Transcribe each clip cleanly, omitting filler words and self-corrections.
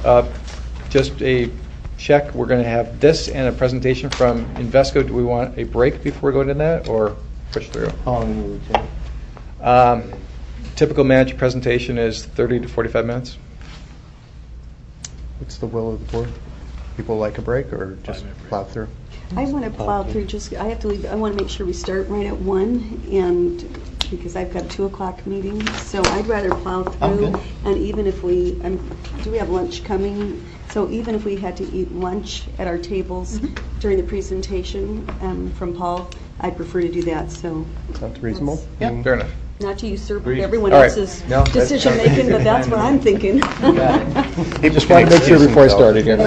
Just a check. We're going to have this and a presentation from Invesco. Do we want a break before we go into that, or push through? How long will it take? Typical manager presentation is 30 to 45 minutes. What's the will of the board? People like a break or just plow through? I want to plow through. I have to leave. I want to make sure we start right at 1, and because I've got a 2:00 meeting, so I'd rather plow through. And even if we, do we have lunch coming? So even if we had to eat lunch at our tables during the presentation from Paul, I'd prefer to do that. So sounds reasonable. Yeah, fair enough. Not to usurp everyone All right. else's decision making, but that's what I'm thinking. He just wanted to make sure before I started here.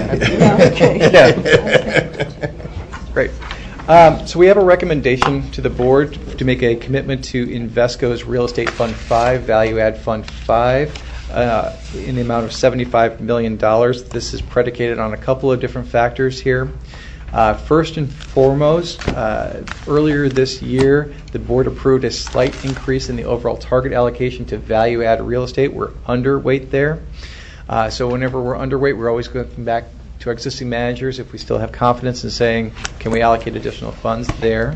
Great. So we have a recommendation to the board to make a commitment to Invesco's Real Estate Fund 5, Value Add Fund 5, in the amount of $75 million. This is predicated on a couple of different factors here. First and foremost, earlier this year, the board approved a slight increase in the overall target allocation to value-add real estate. We're underweight there. So whenever we're underweight, we're always going back to our existing managers if we still have confidence in saying, can we allocate additional funds there?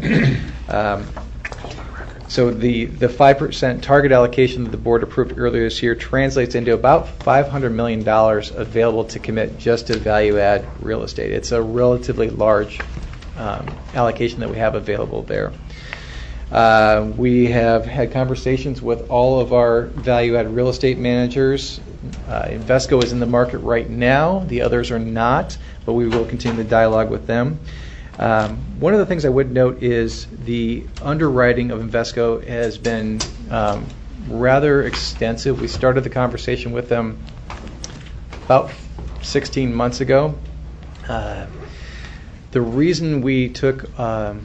So the 5% target allocation that the board approved earlier this year translates into about $500 million available to commit just to value-add real estate. It's a relatively large allocation that we have available there. We have had conversations with all of our value-add real estate managers. Invesco is in the market right now. The others are not, but we will continue the dialogue with them. One of the things I would note is the underwriting of Invesco has been rather extensive. We started the conversation with them about 16 months ago. The reason we took a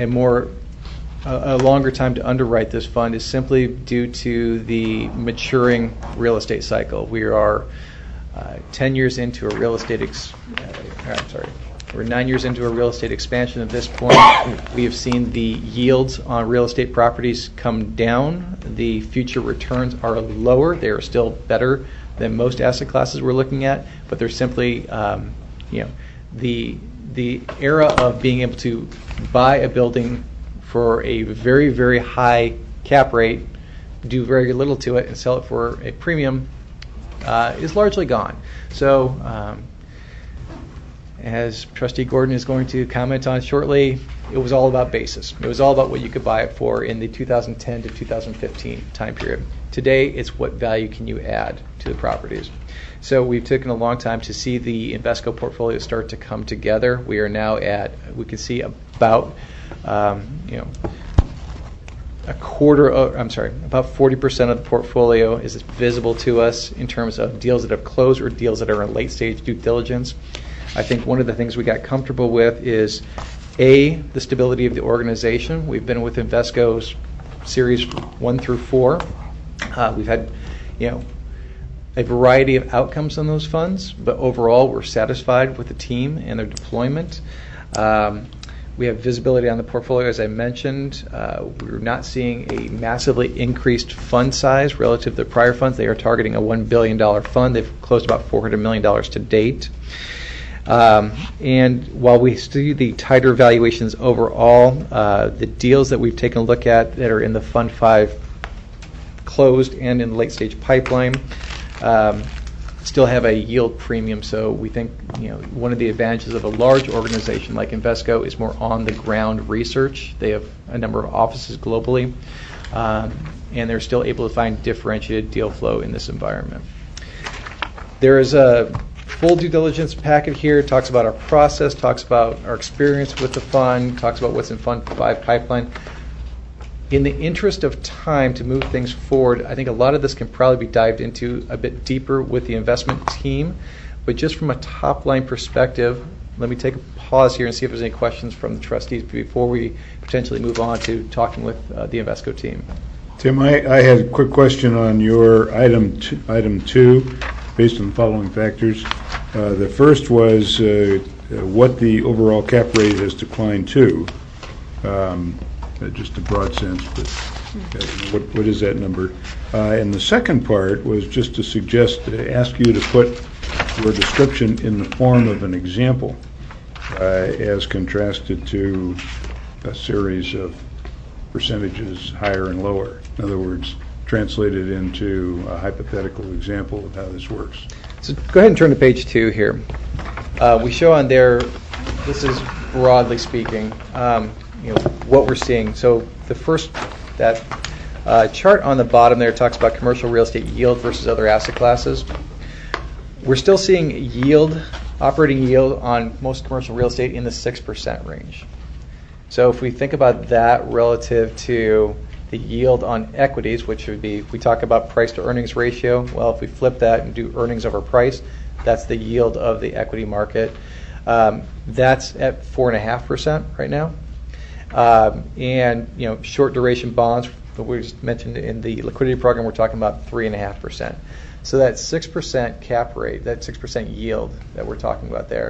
longer time to underwrite this fund is simply due to the maturing real estate cycle. We are 10 years into a real estate We're 9 years into a real estate expansion at this point. We have seen the yields on real estate properties come down. The future returns are lower. They are still better than most asset classes we're looking at, but they're simply, the era of being able to buy a building for a very, very high cap rate, do very little to it, and sell it for a premium is largely gone. So, as Trustee Gordon is going to comment on shortly, it was all about basis. It was all about what you could buy it for in the 2010 to 2015 time period. Today, it's what value can you add to the properties. So we've taken a long time to see the Invesco portfolio start to come together. We are now we can see about, about 40% of the portfolio is visible to us in terms of deals that have closed or deals that are in late stage due diligence. I think one of the things we got comfortable with is, A, the stability of the organization. We've been with Invesco's series 1 through 4. We've had, a variety of outcomes on those funds, but overall we're satisfied with the team and their deployment. We have visibility on the portfolio, as I mentioned. We're not seeing a massively increased fund size relative to the prior funds. They are targeting a $1 billion fund. They've closed about $400 million to date. And while we see the tighter valuations overall, the deals that we've taken a look at that are in the Fund 5 closed and in the late stage pipeline still have a yield premium. So we think one of the advantages of a large organization like Invesco is more on the ground research. They have a number of offices globally, and they're still able to find differentiated deal flow in this environment. There is a full due diligence packet here. It talks about our process, talks about our experience with the fund, talks about what's in Fund 5 pipeline. In the interest of time to move things forward, I think a lot of this can probably be dived into a bit deeper with the investment team. But just from a top-line perspective, let me take a pause here and see if there's any questions from the trustees before we potentially move on to talking with the Invesco team. Tim, I had a quick question on your item 2, based on the following factors. The first was what the overall cap rate has declined to. Just a broad sense, but what is that number? And the second part was just to ask you to put your description in the form of an example as contrasted to a series of percentages higher and lower. In other words, translated into a hypothetical example of how this works. So go ahead and turn to page 2 here. We show on there, this is broadly speaking, what we're seeing. So the first, that chart on the bottom there talks about commercial real estate yield versus other asset classes. We're still seeing yield, operating yield on most commercial real estate in the 6% range. So if we think about that relative to the yield on equities, which would be, if we talk about price to earnings ratio, well, if we flip that and do earnings over price, that's the yield of the equity market. That's at 4.5% right now. And short duration bonds that we just mentioned in the liquidity program, we're talking about 3.5%. So that 6% cap rate, that 6% yield that we're talking about there,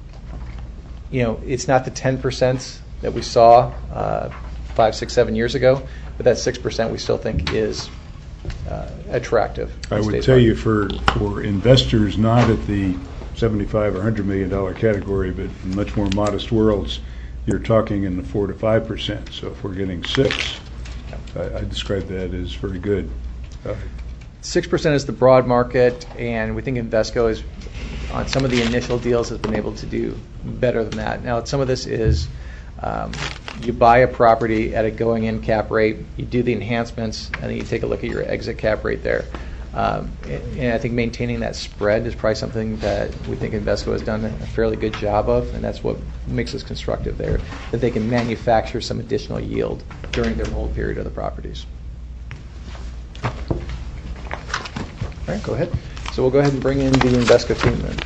it's not the 10% that we saw 5, 6, 7 years ago, but that 6% we still think is attractive. I would tell you for investors not at the $75 or $100 million category, but in much more modest worlds, you're talking in the 4 to 5%. So if we're getting 6, I describe that as very good. 6% is the broad market, and we think Invesco is, on some of the initial deals, has been able to do better than that. Now, some of this is you buy a property at a going-in cap rate, you do the enhancements, and then you take a look at your exit cap rate there. And I think maintaining that spread is probably something that we think Invesco has done a fairly good job of, and that's what makes us constructive there, that they can manufacture some additional yield during their hold period of the properties. All right, go ahead. So we'll go ahead and bring in the Invesco team then.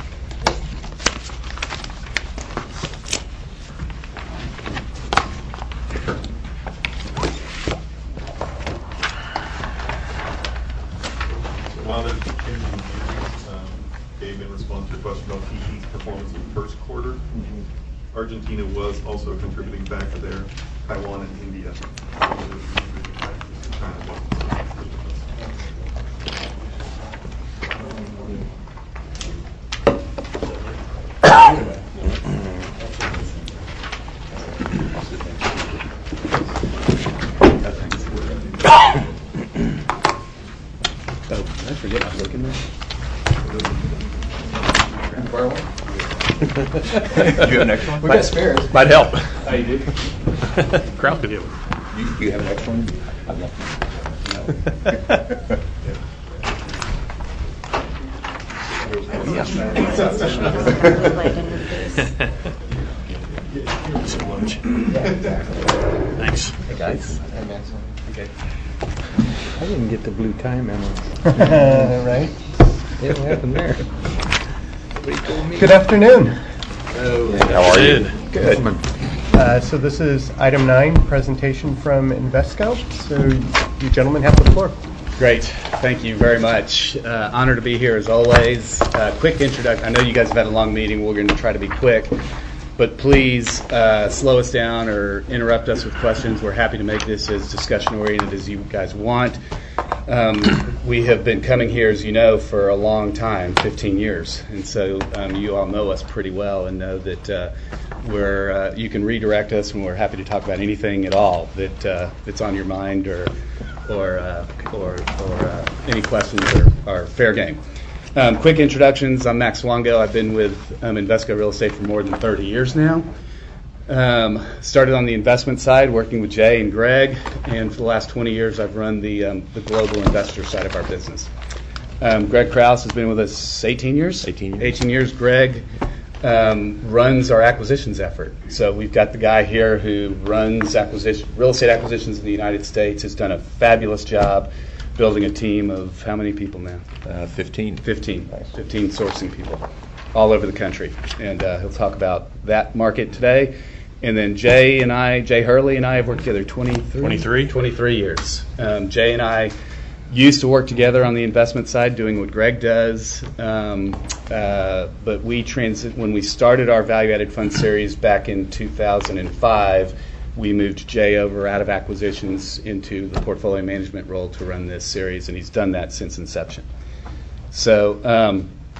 Dave, in response to your question about TC's performance in the first quarter, Argentina was also a contributing factor there, Taiwan and India. I forget I'm looking there. Do you have an extra one? We got spares. Might help. Oh, you do? Crowd could have one. You have an extra one? I'd love So much. Thanks. Hey guys. Okay. I didn't get the blue tie memo. Right? What happened there? Good afternoon. How are you? Good. So this is item 9, presentation from Invesco. So you gentlemen have the floor. Great. Thank you very much. Honor to be here as always. Quick introduction. I know you guys have had a long meeting. We're going to try to be quick. But please slow us down or interrupt us with questions. We're happy to make this as discussion-oriented as you guys want. We have been coming here, as you know, for a long time, 15 years. And so you all know us pretty well and know that you can redirect us, and we're happy to talk about anything at all that's on your mind or any questions are fair game. Quick introductions. I'm Max Longo. I've been with Invesco Real Estate for more than 30 years now. Started on the investment side, working with Jay and Greg, and for the last 20 years I've run the global investor side of our business. Greg Krause has been with us 18 years. 18 years. Greg runs our acquisitions effort. So we've got the guy here who runs real estate acquisitions in the United States, has done a fabulous job building a team of how many people now? 15. 15 sourcing people all over the country. And he'll talk about that market today. And then Jay Hurley and I have worked together 23 years. Jay and I used to work together on the investment side doing what Greg does. But when we started our value-added fund series back in 2005, we moved Jay over out of acquisitions into the portfolio management role to run this series, and he's done that since inception. So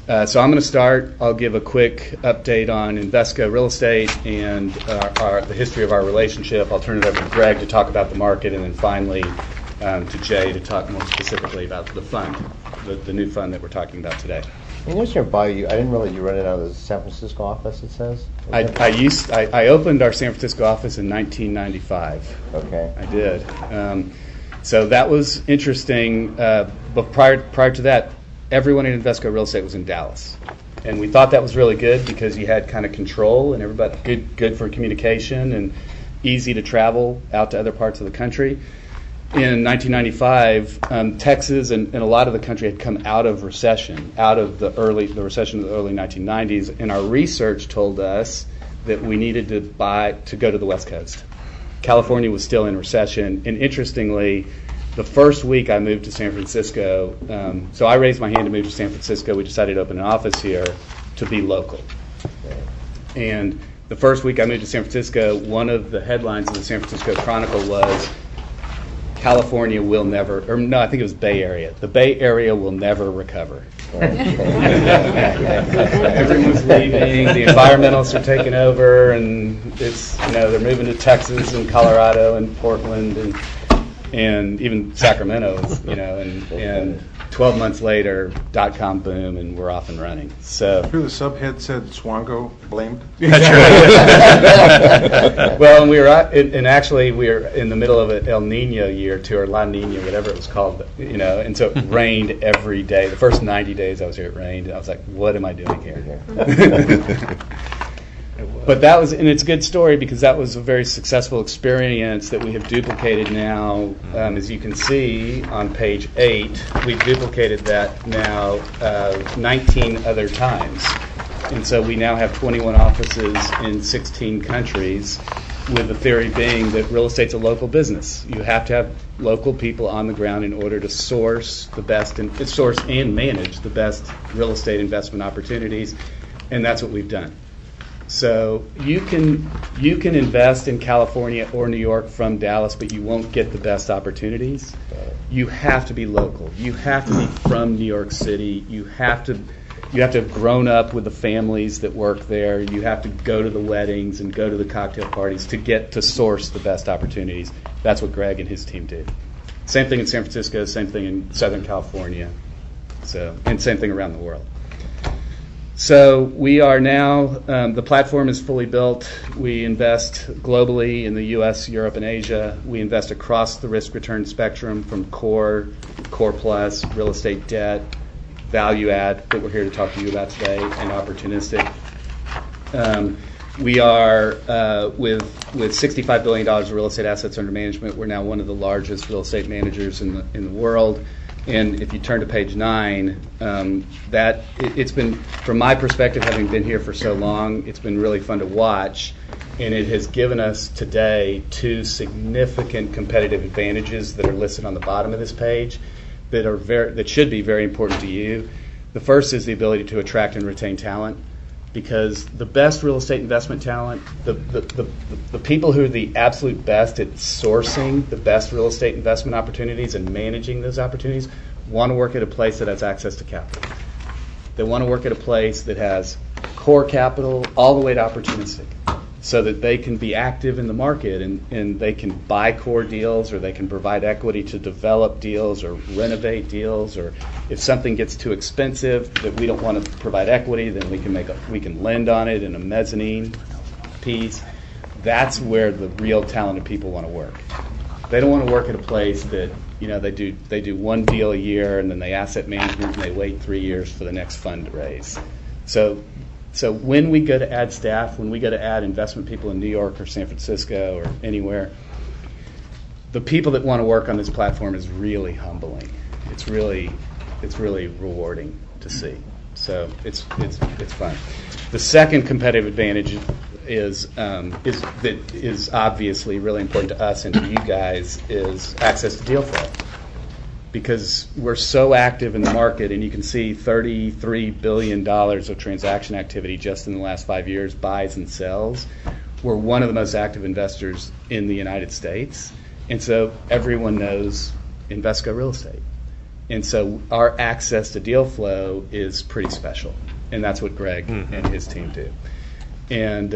So I'm going to start. I'll give a quick update on Invesco Real Estate and the history of our relationship. I'll turn it over to Greg to talk about the market, and then finally to Jay to talk more specifically about the fund, the new fund that we're talking about today. In your bio, I didn't realize you run it out of the San Francisco office, it says? I opened our San Francisco office in 1995. Okay. I did. So that was interesting. But prior to that, everyone in Invesco Real Estate was in Dallas. And we thought that was really good because you had kind of control and everybody good for communication and easy to travel out to other parts of the country. In 1995, Texas and a lot of the country had come out of recession, out of the recession of the early 1990s, and our research told us that we needed to go to the West Coast. California was still in recession, and interestingly, the first week I moved to San Francisco, so I raised my hand to move to San Francisco. We decided to open an office here to be local. And the first week I moved to San Francisco, one of the headlines of the San Francisco Chronicle was, California will never, or no, I think it was Bay Area. The Bay Area will never recover. Everyone's leaving, the environmentalists are taking over, and it's, they're moving to Texas and Colorado and Portland and even Sacramento, and 12 months later, .com boom, and we're off and running. So the subhead said Swango blamed. Well, and we were actually we were in the middle of an El Nino year too, or La Nina, whatever it was called, and so it rained every day. The first 90 days I was here, it rained, and I was like, "What am I doing here?" But that was, and it's a good story because that was a very successful experience that we have duplicated now. As you can see on page 8, we've duplicated that now 19 other times. And so we now have 21 offices in 16 countries, with the theory being that real estate's a local business. You have to have local people on the ground in order to source the best, source and manage the best real estate investment opportunities, and that's what we've done. So you can invest in California or New York from Dallas, but you won't get the best opportunities. You have to be local. You have to be from New York City. You have to have grown up with the families that work there. You have to go to the weddings and go to the cocktail parties to get to source the best opportunities. That's what Greg and his team did. Same thing in San Francisco, same thing in Southern California, and same thing around the world. So we are now, the platform is fully built. We invest globally in the U.S., Europe, and Asia. We invest across the risk-return spectrum from core plus, real estate debt, value add that we're here to talk to you about today, and opportunistic. We are, with $65 billion of real estate assets under management, we're now one of the largest real estate managers in the world. And if you turn to page 9, it's been, from my perspective, having been here for so long, it's been really fun to watch. And it has given us today 2 significant competitive advantages that are listed on the bottom of this page that should be very important to you. The first is the ability to attract and retain talent, because the best real estate investment talent, the people who are the absolute best at sourcing the best real estate investment opportunities and managing those opportunities, want to work at a place that has access to capital. They want to work at a place that has core capital all the way to opportunistic, so that they can be active in the market and they can buy core deals, or they can provide equity to develop deals or renovate deals, or if something gets too expensive that we don't want to provide equity, then we can lend on it in a mezzanine piece. That's where the real talented people want to work. They don't want to work at a place that they do one deal a year and then they asset management and they wait 3 years for the next fund to raise. So when we go to add staff, when we go to add investment people in New York or San Francisco or anywhere, the people that want to work on this platform is really humbling. It's really rewarding to see. So it's fun. The second competitive advantage is obviously really important to us and to you guys is access to deal flow. Because we're so active in the market, and you can see $33 billion of transaction activity just in the last 5 years, buys and sells. We're one of the most active investors in the United States, and so everyone knows Invesco Real Estate. And so our access to deal flow is pretty special, and that's what Greg and his team do. And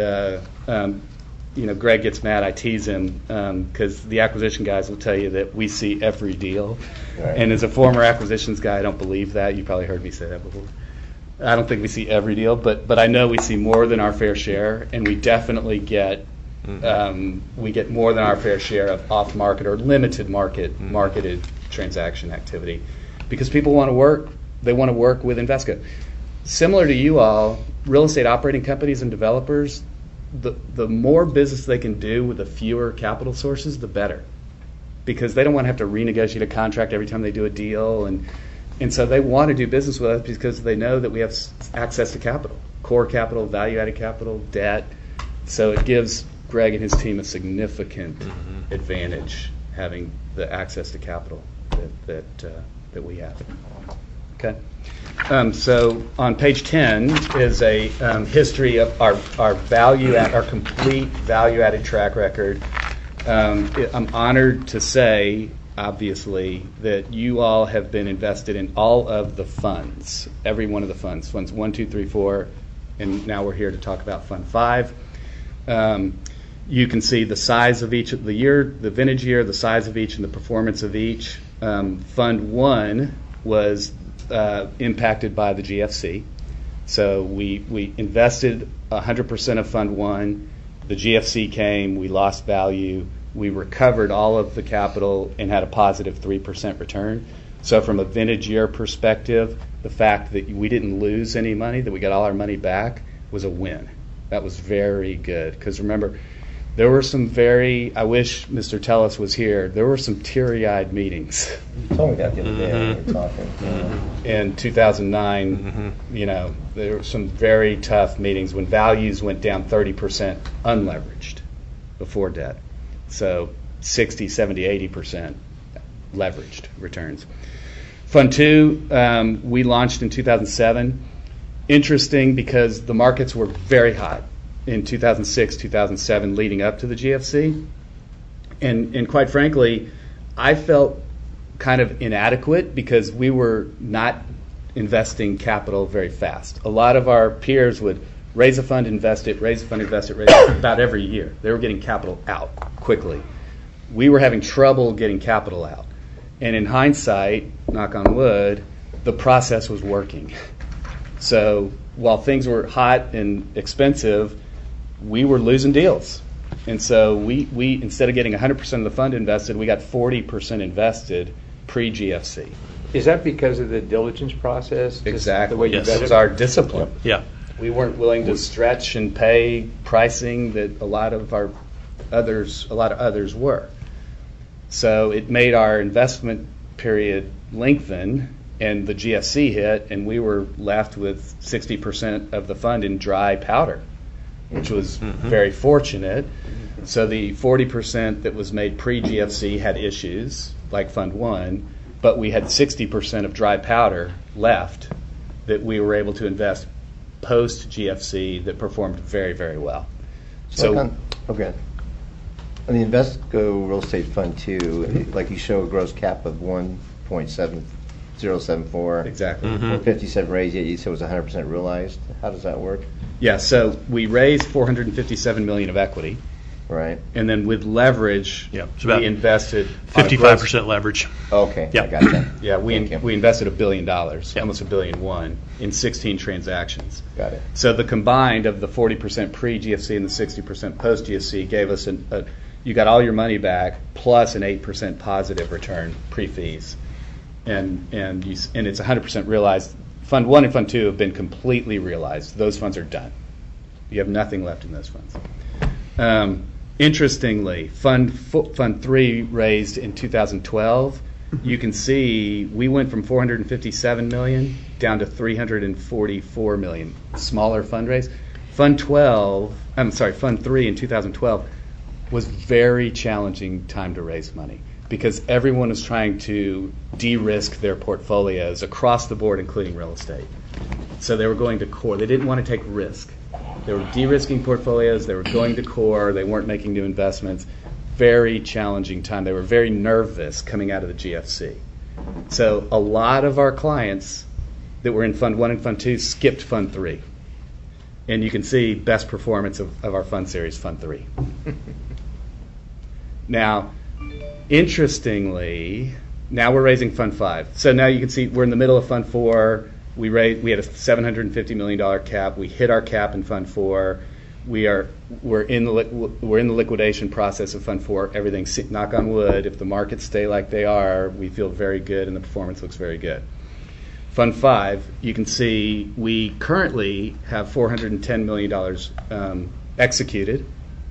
Greg gets mad. I tease him because the acquisition guys will tell you that we see every deal. Right. And as a former acquisitions guy, I don't believe that. You probably heard me say that before. I don't think we see every deal, but I know we see more than our fair share, and we definitely get more than our fair share of off-market or limited marketed transaction activity, because people want to work. They want to work with Invesco. Similar to you all, real estate operating companies and developers, the more business they can do with the fewer capital sources, the better, because they don't want to have to renegotiate a contract every time they do a deal, and so they want to do business with us because they know that we have access to capital, core capital, value-added capital, debt. So it gives Greg and his team a significant advantage having the access to capital that we have. Okay. So on page 10 is a history of our complete value-added track record. I'm honored to say, obviously, that you all have been invested in all of the funds, every one of the funds 1, 2, 3, 4, and now we're here to talk about Fund 5. You can see the size of each of the year, the vintage year, the size of each, and the performance of each. Fund 1 was impacted by the GFC. So we invested 100% of Fund 1. The GFC came, we lost value. We recovered all of the capital and had a positive 3% return. So from a vintage year perspective, the fact that we didn't lose any money, that we got all our money back, was a win. That was very good. Because remember, there were some I wish Mr. Tellis was here, there were some teary-eyed meetings. You told me that the other day when we were talking. In 2009, there were some very tough meetings when values went down 30% unleveraged before debt. So 60, 70, 80% leveraged returns. Fund 2, we launched in 2007. Interesting because the markets were very hot in 2006, 2007, leading up to the GFC. And quite frankly, I felt kind of inadequate because we were not investing capital very fast. A lot of our peers would raise a fund, invest it, raise a fund, invest it, raise it about every year. They were getting capital out quickly. We were having trouble getting capital out. And in hindsight, knock on wood, the process was working. So while things were hot and expensive, we were losing deals. And so we instead of getting 100% of the fund invested, we got 40% invested pre-GFC. Is that because of the diligence process? Exactly. The way you That was our discipline. Yeah. We weren't willing to stretch and pay pricing that a lot of others were. So it made our investment period lengthen, and the GFC hit, and we were left with 60% of the fund in dry powder, which was very fortunate. So the 40% that was made pre-GFC had issues, like Fund 1, but we had 60% of dry powder left that we were able to invest post-GFC that performed very, very well. Okay. On the Invesco Real Estate Fund 2, like you show a gross cap of 1.7074. Exactly. 457 raised, yet you said it was 100% realized. How does that work? Yeah, so we raised $457 million of equity. Right. And then with leverage, we invested 55% leverage. Okay, yeah. I got that. Yeah, we invested $1 billion, almost $1.1 billion, in 16 transactions. Got it. So the combined of the 40% pre-GFC and the 60% post-GFC gave us you got all your money back plus an 8% positive return pre-fees, and it's 100% realized. Fund 1 and Fund 2 have been completely realized. Those funds are done. You have nothing left in those funds. Interestingly, Fund 3 raised in 2012. You can see we went from $457 million down to $344 million. Smaller fundraise. Fund 3 in 2012 was very challenging time to raise money because everyone was trying to de-risk their portfolios across the board, including real estate. So they were going to core. They didn't want to take risk. They were de-risking portfolios. They were going to core. They weren't making new investments. Very challenging time. They were very nervous coming out of the GFC. So a lot of our clients that were in Fund 1 and Fund 2 skipped Fund 3. And you can see best performance of our fund series, Fund 3. Now, interestingly, now we're raising Fund 5. So now you can see we're in the middle of Fund 4. We had a $750 million cap. We hit our cap in Fund 4. We're in the liquidation process of Fund 4. Everything's, knock on wood, if the markets stay like they are, we feel very good and the performance looks very good. Fund 5, you can see we currently have $410 million executed.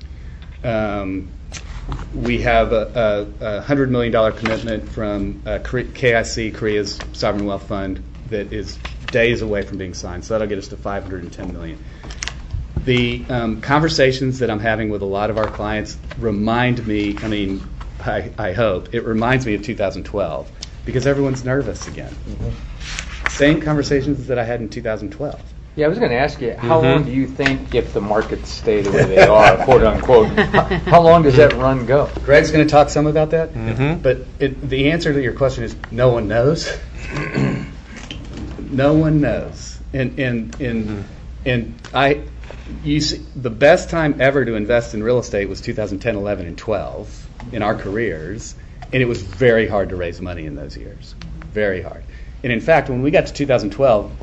We have a $100 million commitment from KIC, Korea's Sovereign Wealth Fund, that is days away from being signed. So that'll get us to $510 million. The conversations that I'm having with a lot of our clients remind me, I hope, it reminds me of 2012 because everyone's nervous again. Same conversations that I had in 2012. Yeah, I was going to ask you, how long do you think, if the markets stay the way they are, quote unquote, how long does that run go? Greg's going to talk some about that, but the answer to your question is no one knows. No one knows, and you see, the best time ever to invest in real estate was 2010, 11, and 12 in our careers, and it was very hard to raise money in those years, very hard. And in fact, when we got to 2012,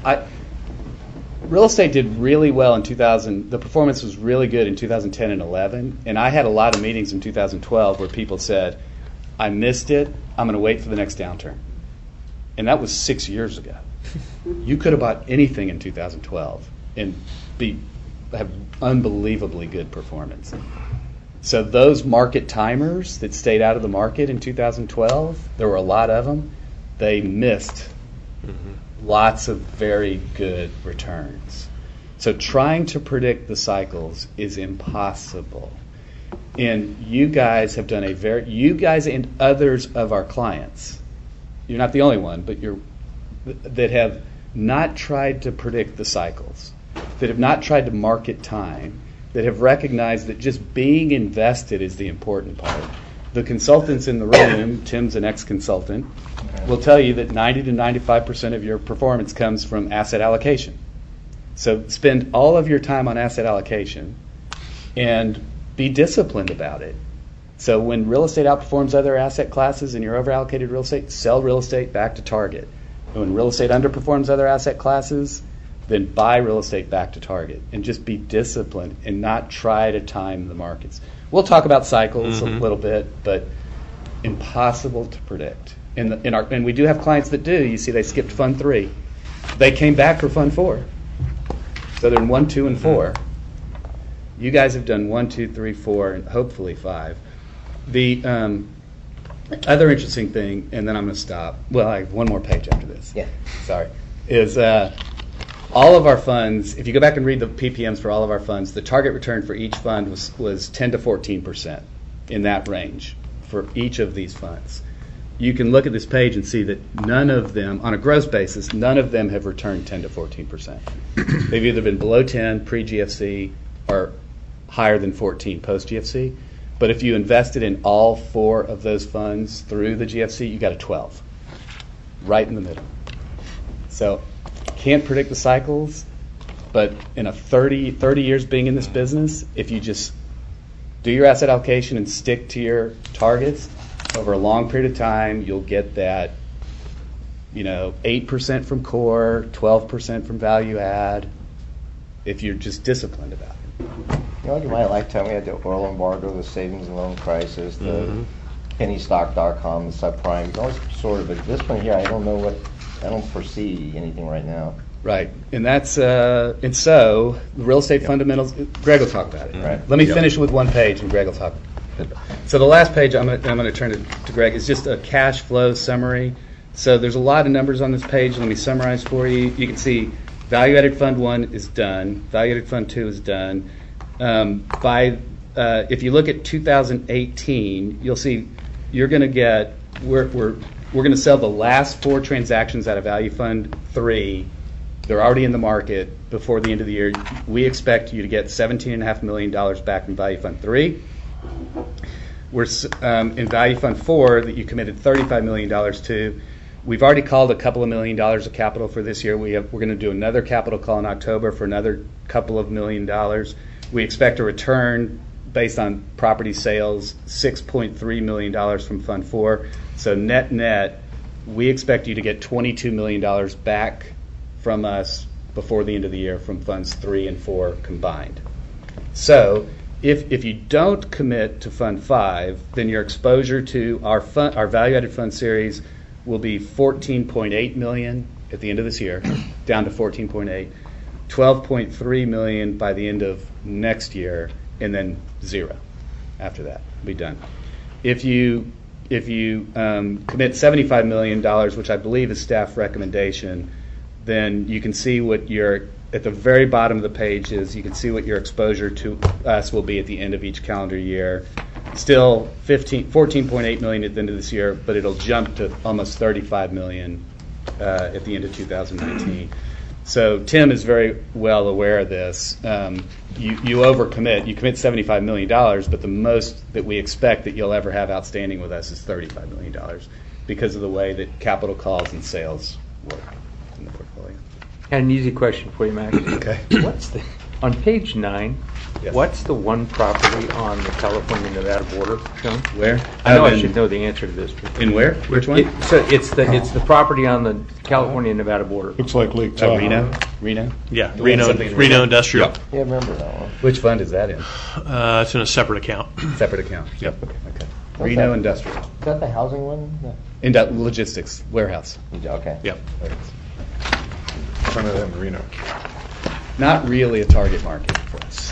real estate did really well in 2000. The performance was really good in 2010 and 11. And I had a lot of meetings in 2012 where people said, I missed it. I'm going to wait for the next downturn. And that was 6 years ago. You could have bought anything in 2012 and have unbelievably good performance. So those market timers that stayed out of the market in 2012, there were a lot of them, they missed lots of very good returns. So trying to predict the cycles is impossible. And you guys have done you guys and others of our clients, you're not the only one, but that have not tried to predict the cycles, that have not tried to market time, that have recognized that just being invested is the important part. The consultants in the room, Tim's an ex-consultant, will tell you that 90 to 95% of your performance comes from asset allocation. So spend all of your time on asset allocation and be disciplined about it. So when real estate outperforms other asset classes and you're over-allocated real estate, sell real estate back to target. And when real estate underperforms other asset classes, then buy real estate back to target. And just be disciplined and not try to time the markets. We'll talk about cycles a little bit, but impossible to predict. And we do have clients that do. You see they skipped Fund 3. They came back for Fund 4. So they're in 1, 2, and 4. You guys have done 1, 2, 3, 4, and hopefully 5. The other interesting thing, and then I'm going to stop. Well, I have one more page after this. Yeah. Sorry. Is all of our funds, if you go back and read the PPMs for all of our funds, the target return for each fund was 10 to 14% in that range for each of these funds. You can look at this page and see that none of them, on a gross basis, none of them have returned 10 to 14%. They've either been below 10 pre-GFC or higher than 14 post-GFC. But if you invested in all 4 of those funds through the GFC, you got a 12, right in the middle. So can't predict the cycles, but in a 30 years being in this business, if you just do your asset allocation and stick to your targets over a long period of time, you'll get that 8% from core, 12% from value add, if you're just disciplined about it. In my lifetime, we had the oil embargo, the savings and loan crisis, the pennystock.com, the subprime, all sort of. But this one here, I don't foresee anything right now. Right, and that's and so the real estate fundamentals. Greg will talk about it. Right. Let me finish with one page, and Greg will talk. So the last page, I'm going to turn it to Greg. Is just a cash flow summary. So there's a lot of numbers on this page. Let me summarize for you. You can see value-added fund 1 is done. Value-added fund 2 is done. If you look at 2018, you'll see you're going to get we're going to sell the last 4 transactions out of Value Fund 3. They're already in the market before the end of the year. We expect you to get $17.5 million back from Value Fund 3. We're in Value Fund 4 that you committed $35 million to. We've already called a couple of $1 million of capital for this year. We're going to do another capital call in October for another couple of $1 million. We expect a return based on property sales, $6.3 million from Fund 4. So net, we expect you to get $22 million back from us before the end of the year from Funds 3 and 4 combined. So if you don't commit to Fund 5, then your exposure to our value-added fund series will be $14.8 million at the end of this year, down to $14.8, $12.3 million by the end of next year, and then zero after that. Be done. If you commit $75 million, which I believe is staff recommendation, then you can see what at the very bottom of the page is, you can see what your exposure to us will be at the end of each calendar year. Still $14.8 million at the end of this year, but it'll jump to almost $35 million at the end of 2019. So Tim is very well aware of this. You overcommit. You commit $75 million, but the most that we expect that you'll ever have outstanding with us is $35 million because of the way that capital calls and sales work in the portfolio. And an easy question for you, Max. Okay. On page 9, Yes. what's the one property on the California-Nevada border shown? Where? I know I should know the answer to this. But In where? Which one? It's the property on the California-Nevada border. Looks like Lake Tahoe. Reno? Yeah, The one something in Reno Industrial. Yeah, I remember that one. Which fund is that in? It's in a separate account. Separate account. Yep. Okay. What's Reno that? Industrial. Is that the housing one? Logistics warehouse. Okay. Yep. Front of them, Reno. Not really a target market for us.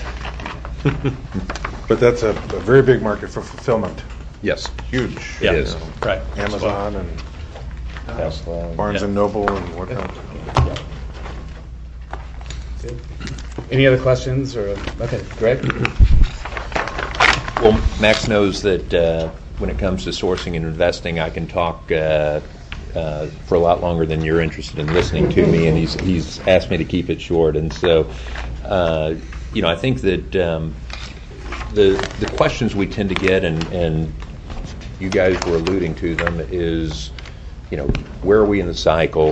But that's a very big market for fulfillment. Yes. Huge. Yeah. You It is. know, Right. Amazon and Tesla. Barnes and Noble and whatnot. Any other questions? Okay, Greg? Well, Max knows that when it comes to sourcing and investing, I can talk for a lot longer than you're interested in listening to me, and he's asked me to keep it short. And so, I think that the questions we tend to get, and you guys were alluding to them, is, where are we in the cycle?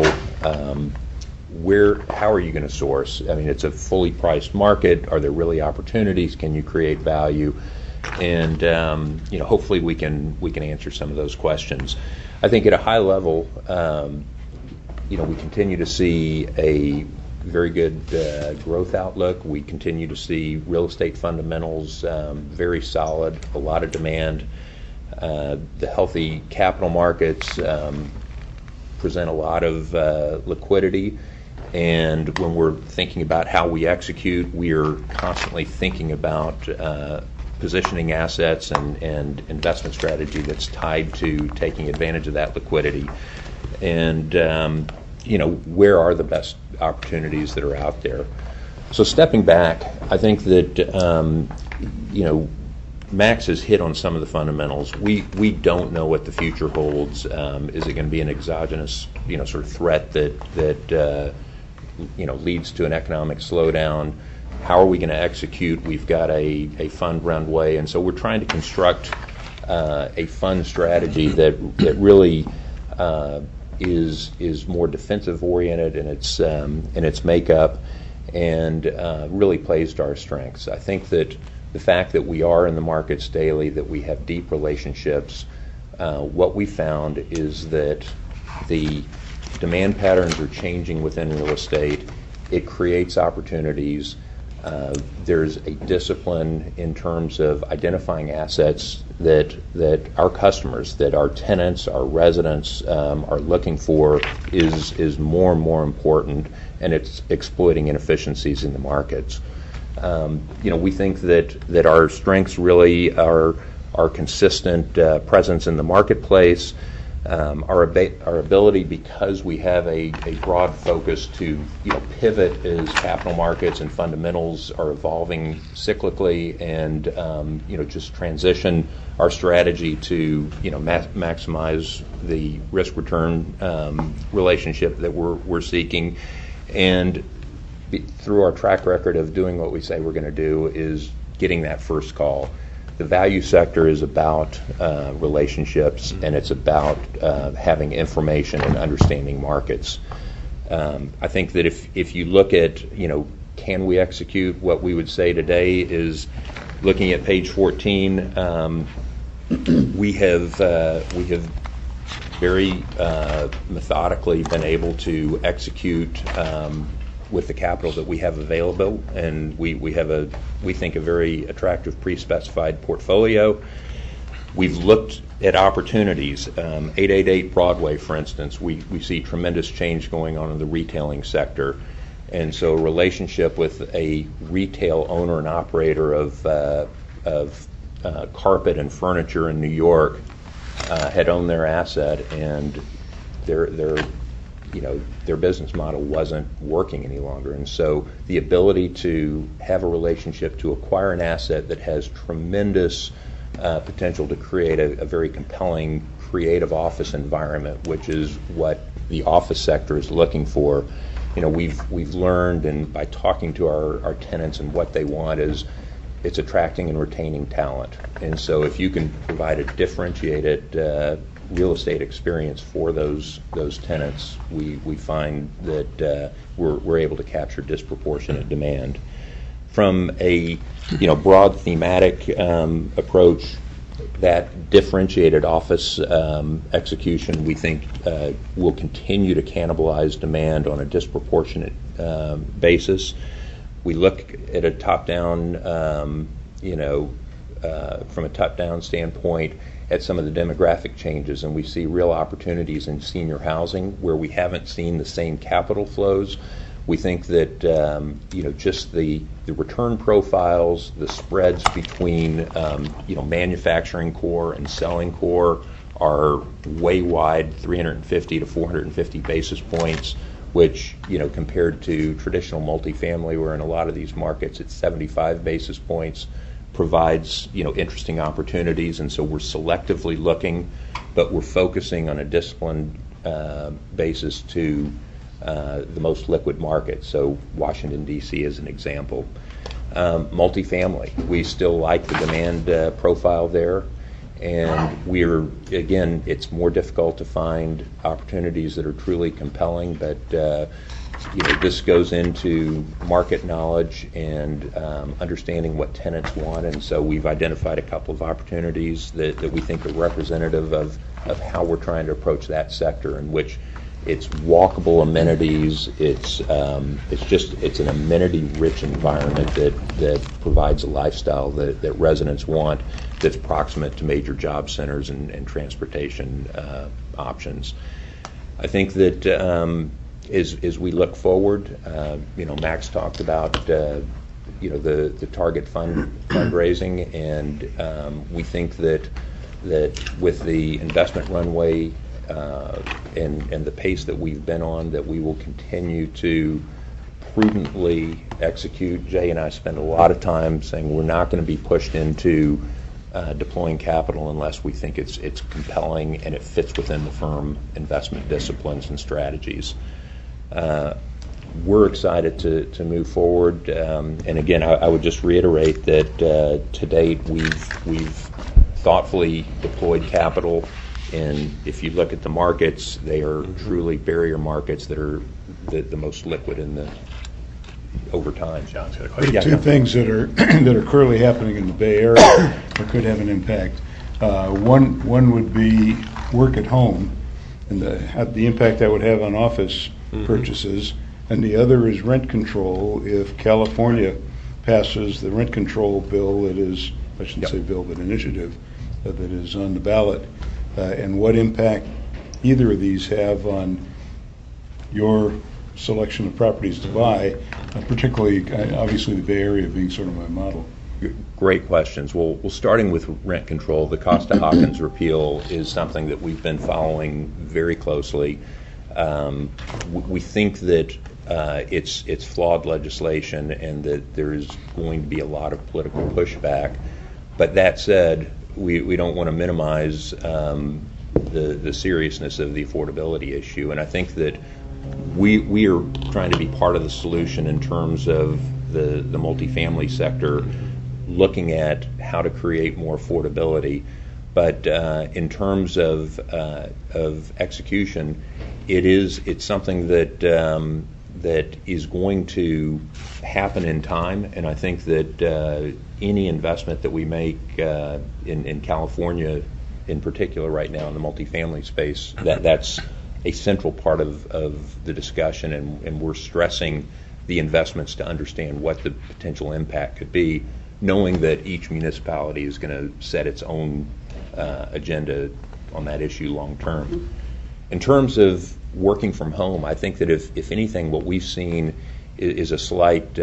How are you going to source? I mean, it's a fully priced market. Are there really opportunities? Can you create value? And hopefully we can answer some of those questions. I think at a high level, we continue to see a very good growth outlook. We continue to see real estate fundamentals very solid, a lot of demand. The healthy capital markets present a lot of liquidity. And when we're thinking about how we execute, we are constantly thinking about positioning assets and investment strategy that's tied to taking advantage of that liquidity. And, where are the best opportunities that are out there? So stepping back, I think that, Max has hit on some of the fundamentals. We don't know what the future holds. Is it going to be an exogenous, sort of threat that leads to an economic slowdown? How are we going to execute? We've got a fund runway, and so we're trying to construct a fund strategy that really is more defensive oriented in its makeup, and really plays to our strengths. I think that the fact that we are in the markets daily, that we have deep relationships, what we found is that the demand patterns are changing within real estate. It creates opportunities. There's a discipline in terms of identifying assets that our customers, that our tenants, our residents are looking for is more and more important, and it's exploiting inefficiencies in the markets. We think that our strengths really are consistent presence in the marketplace, our ability, because we have a broad focus to pivot as capital markets and fundamentals are evolving cyclically, and just transition our strategy to maximize the risk return relationship that we're seeking, and through our track record of doing what we say we're going to do is getting that first call. The value sector is about relationships, and it's about having information and understanding markets. I think that if you look at, can we execute, what we would say today is, looking at page 14, we have very methodically been able to execute with the capital that we have available, and we have we think a very attractive pre-specified portfolio. We've looked at opportunities. 888 Broadway, for instance, we see tremendous change going on in the retailing sector, and so a relationship with a retail owner and operator of carpet and furniture in New York had owned their asset, and their business model wasn't working any longer. And so the ability to have a relationship to acquire an asset that has tremendous potential to create a very compelling creative office environment, which is what the office sector is looking for. We've learned, and by talking to our tenants and what they want, is it's attracting and retaining talent. And so if you can provide a differentiated real estate experience for those tenants, we find that we're able to capture disproportionate demand. From a broad thematic approach, that differentiated office execution, we think, will continue to cannibalize demand on a disproportionate basis. We look at a top-down, from a top-down standpoint, at some of the demographic changes, and we see real opportunities in senior housing where we haven't seen the same capital flows. We think that just the return profiles, the spreads between manufacturing core and selling core are way wide, 350 to 450 basis points, which compared to traditional multifamily, where in a lot of these markets it's 75 basis points, provides interesting opportunities. And so we're selectively looking, but we're focusing on a disciplined basis to the most liquid market. So Washington, D.C. is an example. Multifamily, we still like the demand profile there, and it's more difficult to find opportunities that are truly compelling, but this goes into market knowledge and understanding what tenants want, and so we've identified a couple of opportunities that we think are representative of how we're trying to approach that sector, in which it's walkable amenities. It's an amenity-rich environment that provides a lifestyle that residents want, that's proximate to major job centers and transportation options. I think that as we look forward, Max talked about the target fundraising, and we think that with the investment runway and the pace that we've been on, that we will continue to prudently execute. Jay and I spend a lot of time saying we're not going to be pushed into deploying capital unless we think it's compelling and it fits within the firm investment disciplines and strategies. We're excited to move forward, and again, I would just reiterate that to date we've thoughtfully deployed capital. And if you look at the markets, they are truly barrier markets that are the most liquid over time. John's got a question. Two things that are currently happening in the Bay Area that could have an impact. One would be work at home and the impact that would have on office purchases, and the other is rent control. If California passes the rent control bill that is, I shouldn't say bill, but initiative that is on the ballot, and what impact either of these have on your selection of properties to buy, particularly, obviously, the Bay Area being sort of my model. Great questions. Well, starting with rent control, the Costa-Hawkins repeal is something that we've been following very closely. We think that it's flawed legislation and that there is going to be a lot of political pushback. But that said, we don't want to minimize the seriousness of the affordability issue, and I think that we are trying to be part of the solution in terms of the multifamily sector looking at how to create more affordability. But in terms of execution, it's something that that is going to happen in time, and I think that any investment that we make in California, in particular, right now in the multifamily space, that's a central part of the discussion, and we're stressing the investments to understand what the potential impact could be, knowing that each municipality is going to set its own agenda on that issue long term. In terms of working from home, I think that if anything, what we've seen is a slight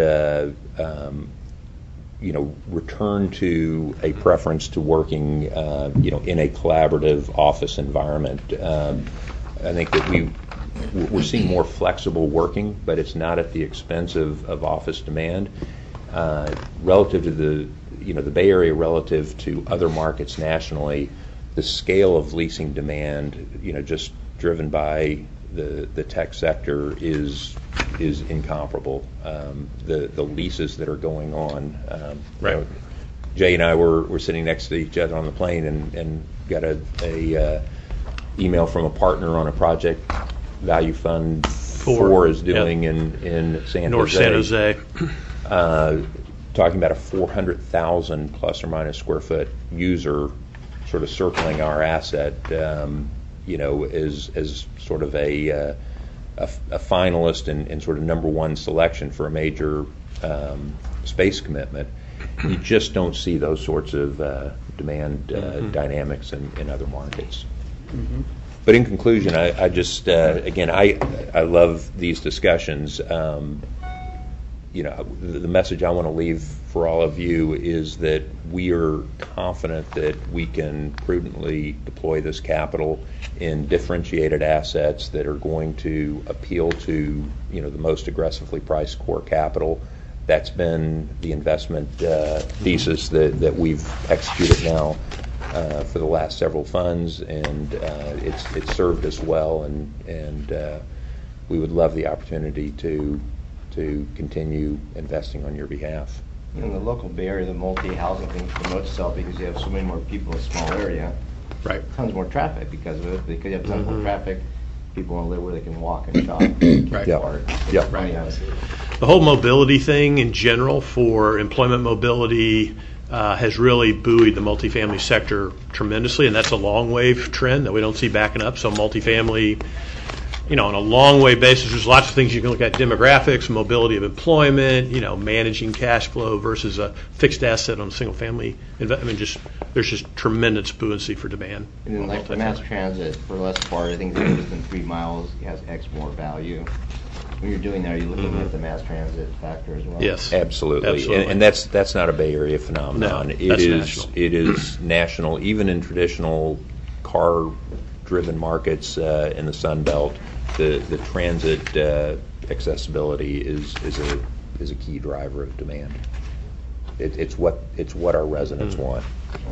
return to a preference to working in a collaborative office environment. I think that we're seeing more flexible working, but it's not at the expense of office demand. Relative to the Bay Area, relative to other markets nationally, the scale of leasing demand, just driven by the tech sector, is incomparable. The leases that are going on. Right. Jay and I were sitting next to each other on the plane and got a email from a partner on a project Value Fund 4 is doing in San North San Jose. Talking about a 400,000 plus or minus square foot user sort of circling our asset, as sort of a finalist and sort of number one selection for a major space commitment. You just don't see those sorts of demand dynamics in other markets. Mm-hmm. But in conclusion, I just again I love these discussions. The message I want to leave for all of you is that we are confident that we can prudently deploy this capital in differentiated assets that are going to appeal to the most aggressively priced core capital. That's been the investment thesis that we've executed now for the last several funds, and it's served us well, and we would love the opportunity to continue investing on your behalf. In the local Bay Area, the multi-housing thing promotes itself because you have so many more people in a small area. Right. Tons more traffic because of it. Because you have tons more traffic, people want to live where they can walk and shop. Right. Yeah. Right. The whole mobility thing in general for employment mobility has really buoyed the multifamily sector tremendously, and that's a long wave trend that we don't see backing up. So multifamily, on a long wave basis, there's lots of things you can look at: demographics, mobility of employment, managing cash flow versus a fixed asset on a single family. There's just tremendous buoyancy for demand. And then like the mass transit, for the less part, I think within 3 miles has X more value. When you're doing that, are you looking at the mass transit factor as well? Yes, absolutely. And that's not a Bay Area phenomenon. No, national. It is national, even in traditional car-driven markets in the Sun Belt. The transit accessibility is a key driver of demand. It's what our residents want.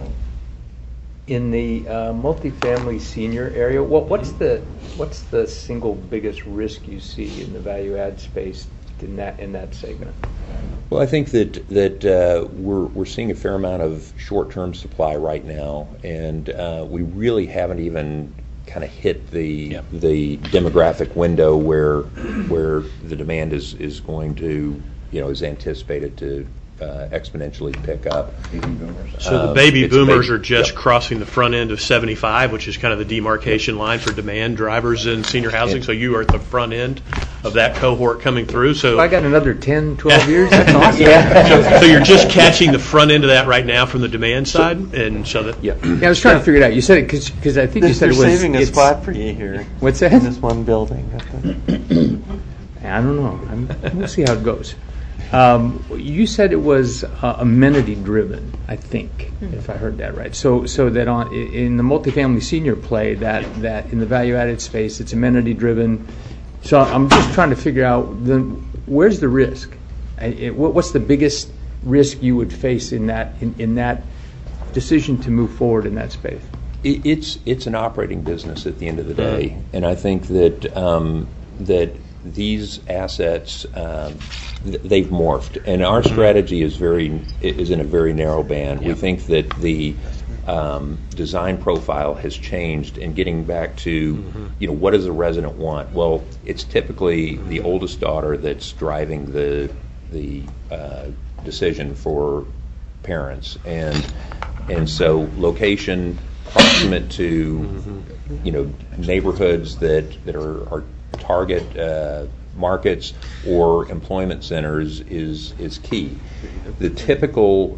In the multifamily senior area, what's the single biggest risk you see in the value add space in that segment? Well, I think that we're seeing a fair amount of short-term supply right now, and we really haven't even kind of hit the demographic window where the demand is going to is anticipated to exponentially pick up. So the baby boomers are just crossing the front end of 75, which is kind of the demarcation line for demand drivers in senior housing. So you are at the front end of that cohort coming through. So I got another 10, 12 years. That's awesome. So you're just catching the front end of that right now from the demand side, and so that I was trying to figure it out. You said it because I think you said it was saving a spot for you here. What's that? In this one building. I don't know. We'll see how it goes. You said it was amenity driven, I think, if I heard that right. So that in the multifamily senior play, that in the value added space, it's amenity driven. So I'm just trying to figure out where's the risk? What's the biggest risk you would face in that decision to move forward in that space? It's an operating business at the end of the day, and I think that these assets, they've morphed, and our strategy is in a very narrow band. We think that the design profile has changed, and getting back to, what does a resident want? Well, it's typically the oldest daughter that's driving the decision for parents, and so location, proximate to neighborhoods that are target markets or employment centers is key. The typical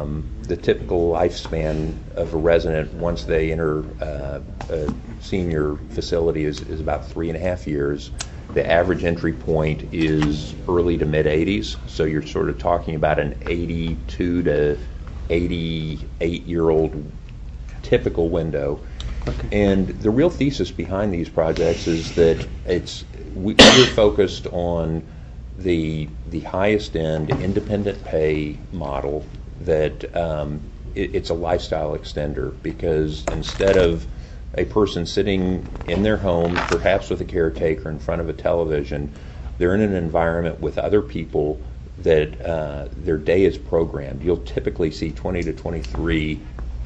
lifespan of a resident once they enter a senior facility is about 3.5 years. The average entry point is early to mid 80s, so you're sort of talking about an 82 to 88-year-old typical window. And the real thesis behind these projects is that we're focused on the highest end independent pay model, that it's a lifestyle extender, because instead of a person sitting in their home, perhaps with a caretaker in front of a television, they're in an environment with other people that their day is programmed. You'll typically see 20 to 23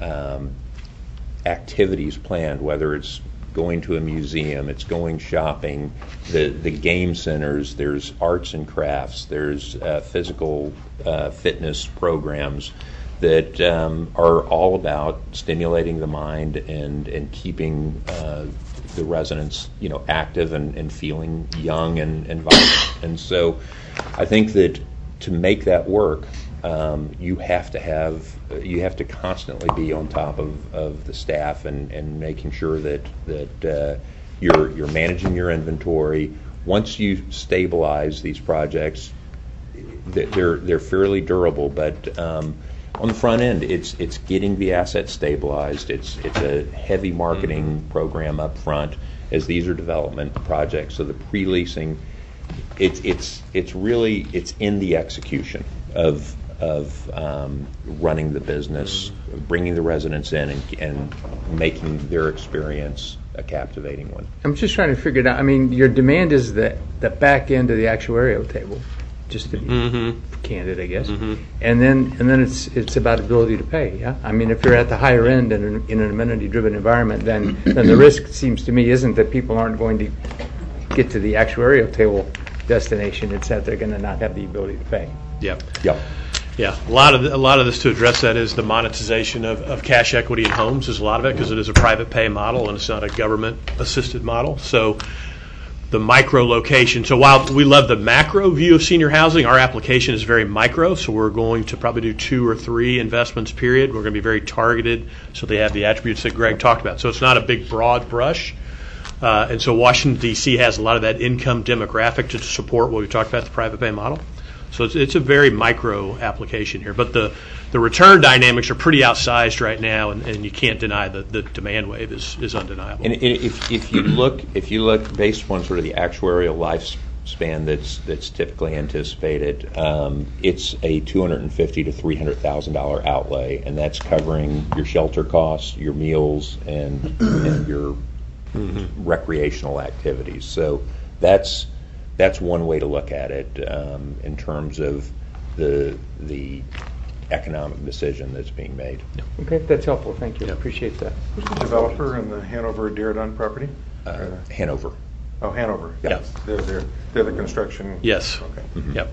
activities planned, whether it's going to a museum, it's going shopping, the game centers, there's arts and crafts, there's physical fitness programs that are all about stimulating the mind and keeping the residents active and feeling young and vibrant. And so I think that to make that work, you have to constantly be on top of the staff and making sure that you're managing your inventory. Once you stabilize these projects, they're fairly durable, but on the front end, it's getting the asset stabilized. It's a heavy marketing program up front, as these are development projects. So the pre-leasing, it's in the execution of running the business, bringing the residents in, and making their experience a captivating one. I'm just trying to figure it out. I mean, your demand is the back end of the actuarial table, just to be candid, I guess. And then it's about ability to pay. Yeah, I mean, if you're at the higher end in an amenity-driven environment, then the risk, seems to me, isn't that people aren't going to get to the actuarial table destination. It's that they're going to not have the ability to pay. Yep. Yeah, a lot of this to address that is the monetization of cash equity in homes is a lot of it, because it is a private pay model and it's not a government assisted model. So the micro location. So while we love the macro view of senior housing, our application is very micro. So we're going to probably do 2 or 3 investments period. We're going to be very targeted, so they have the attributes that Greg talked about. So it's not a big broad brush. And so Washington, D.C. has a lot of that income demographic to support what we talked about, the private pay model. So it's a very micro application here. But the return dynamics are pretty outsized right now, and you can't deny the demand wave is undeniable. And if you look based upon sort of the actuarial lifespan that's typically anticipated, it's a $250,000 to $300,000 outlay, and that's covering your shelter costs, your meals, and your recreational activities. So that's one way to look at it in terms of the economic decision that's being made. Okay, that's helpful. Thank you. I appreciate that. Who's the developer in the Hanover Diridon property? Hanover. Oh, Hanover. Yeah. They're the construction. Yes. Okay. Yep.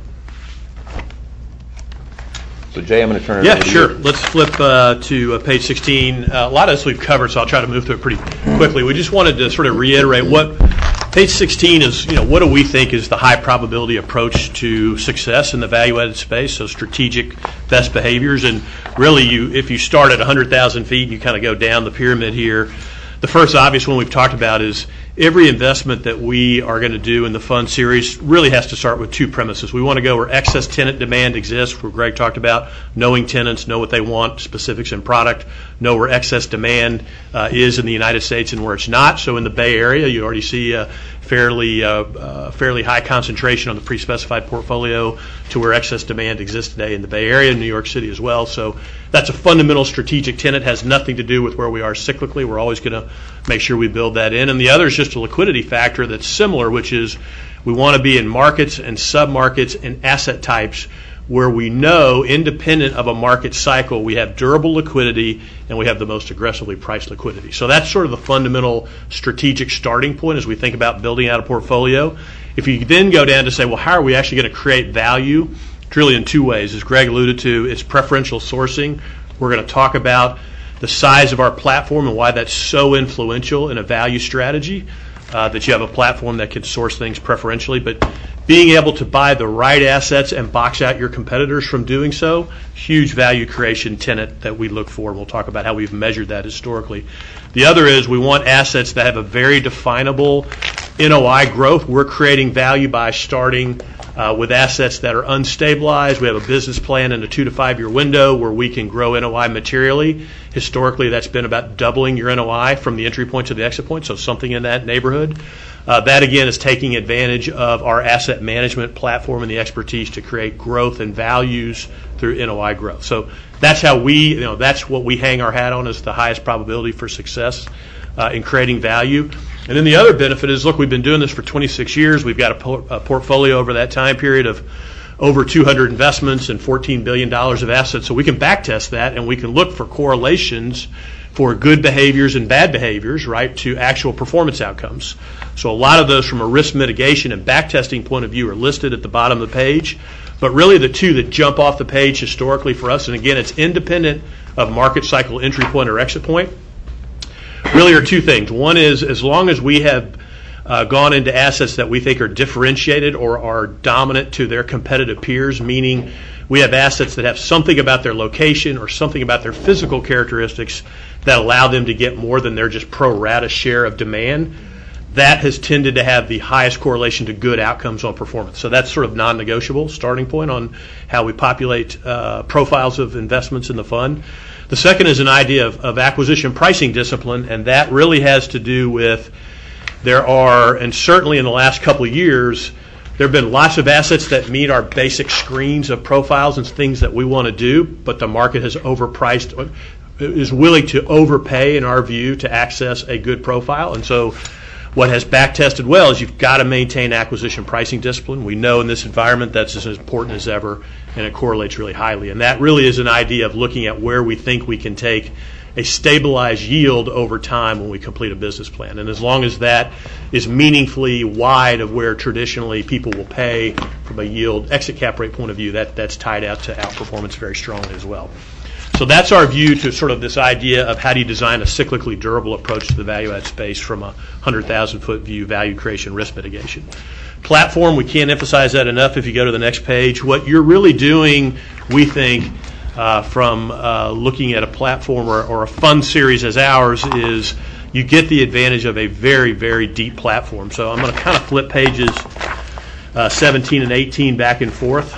So Jay, I'm going to turn it over to you. Sure. Let's flip to page 16. A lot of this we've covered, so I'll try to move through it pretty quickly. We just wanted to sort of reiterate what page 16 is. What do we think is the high probability approach to success in the value-added space? So strategic best behaviors, and really, if you start at 100,000 feet and you kind of go down the pyramid here, the first obvious one we've talked about is every investment that we are going to do in the fund series really has to start with 2 premises. We want to go where excess tenant demand exists, where Greg talked about knowing tenants, know what they want, specifics in product, know where excess demand is in the United States and where it's not. So in the Bay Area, you already see a fairly high concentration on the pre-specified portfolio to where excess demand exists today in the Bay Area, New York City as well. So that's a fundamental strategic tenet, has nothing to do with where we are cyclically. We're always going to make sure we build that in. And the other is just a liquidity factor that's similar, which is We want to be in markets and submarkets and asset types where we know, independent of a market cycle, we have durable liquidity and we have the most aggressively priced liquidity. So that's sort of the fundamental strategic starting point as we think about building out a portfolio. If you then go down to say, well, how are we actually going to create value? It's really in two ways. As Greg alluded to, it's preferential sourcing. We're going to talk about the size of our platform and why that's so influential in a value strategy, that you have a platform that can source things preferentially. But being able to buy the right assets and box out your competitors from doing so, huge value creation tenet that we look for. We'll talk about how we've measured that historically. The other is we want assets that have a very definable NOI growth. We're creating value by starting with assets that are unstabilized. We have a business plan in a 2 to 5 year window where we can grow NOI materially. Historically, that's been about doubling your NOI from the entry point to the exit point, so something in that neighborhood. That, again, is taking advantage of our asset management platform and the expertise to create growth and values through NOI growth. So that's how that's what we hang our hat on as the highest probability for success in creating value. And then the other benefit is, look, we've been doing this for 26 years. We've got a portfolio over that time period of over 200 investments and $14 billion of assets. So we can backtest that, and we can look for correlations for good behaviors and bad behaviors, right, to actual performance outcomes. So a lot of those from a risk mitigation and backtesting point of view are listed at the bottom of the page. But really the two that jump off the page historically for us, and again, it's independent of market cycle entry point or exit point, really are two things. One is, as long as we have gone into assets that we think are differentiated or are dominant to their competitive peers, meaning we have assets that have something about their location or something about their physical characteristics that allow them to get more than their just pro rata share of demand, that has tended to have the highest correlation to good outcomes on performance. So that's sort of non-negotiable starting point on how we populate profiles of investments in the fund. The second is an idea of acquisition pricing discipline, and that really has to do with and certainly in the last couple of years, there have been lots of assets that meet our basic screens of profiles and things that we want to do, but the market has overpriced, is willing to overpay, in our view, to access a good profile. And so what has backtested well is you've got to maintain acquisition pricing discipline. We know in this environment that's as important as ever, and it correlates really highly. And that really is an idea of looking at where we think we can take a stabilized yield over time when we complete a business plan. And as long as that is meaningfully wide of where traditionally people will pay from a yield exit cap rate point of view, that's tied out to outperformance very strongly as well. So that's our view to sort of this idea of how do you design a cyclically durable approach to the value add space from a 100,000-foot view, value creation, risk mitigation. Platform, we can't emphasize that enough if you go to the next page. What you're really doing, we think, from looking at a platform or a fund series as ours, is you get the advantage of a very, very deep platform. So I'm going to kind of flip pages 17 and 18 back and forth.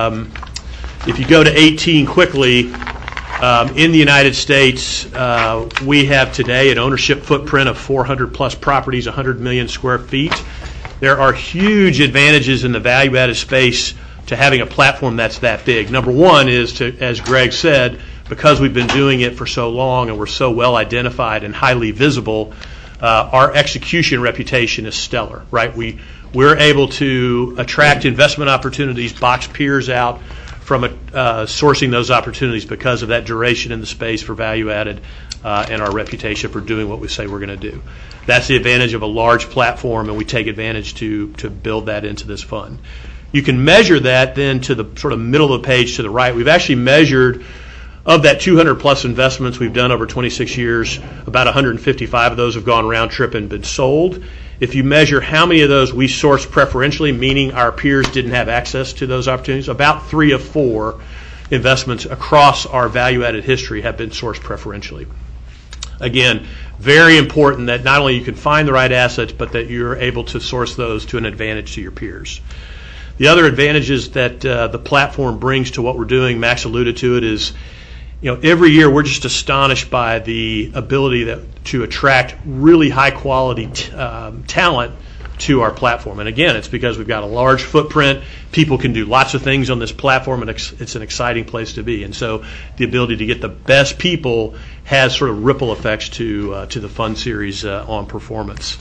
If you go to 18 quickly, in the United States, we have today an ownership footprint of 400 plus properties, 100 million square feet. There are huge advantages in the value-added space to having a platform that's that big. Number one is to, as Greg said, because we've been doing it for so long and we're so well identified and highly visible, our execution reputation is stellar, right? We're able to attract investment opportunities, box peers out from sourcing those opportunities because of that duration in the space for value added and our reputation for doing what we say we're going to do. That's the advantage of a large platform, and we take advantage to build that into this fund. You can measure that then to the sort of middle of the page to the right. We've actually measured, of that 200 plus investments we've done over 26 years, about 155 of those have gone round trip and been sold. If you measure how many of those we sourced preferentially, meaning our peers didn't have access to those opportunities, about 3 of 4 investments across our value-added history have been sourced preferentially. Again, very important that not only you can find the right assets, but that you're able to source those to an advantage to your peers. The other advantages that the platform brings to what we're doing, Max alluded to it, is every year we're just astonished by the ability to attract really high quality talent to our platform. And again, it's because we've got a large footprint. People can do lots of things on this platform, and it's an exciting place to be. And so the ability to get the best people has sort of ripple effects to the fund series on performance.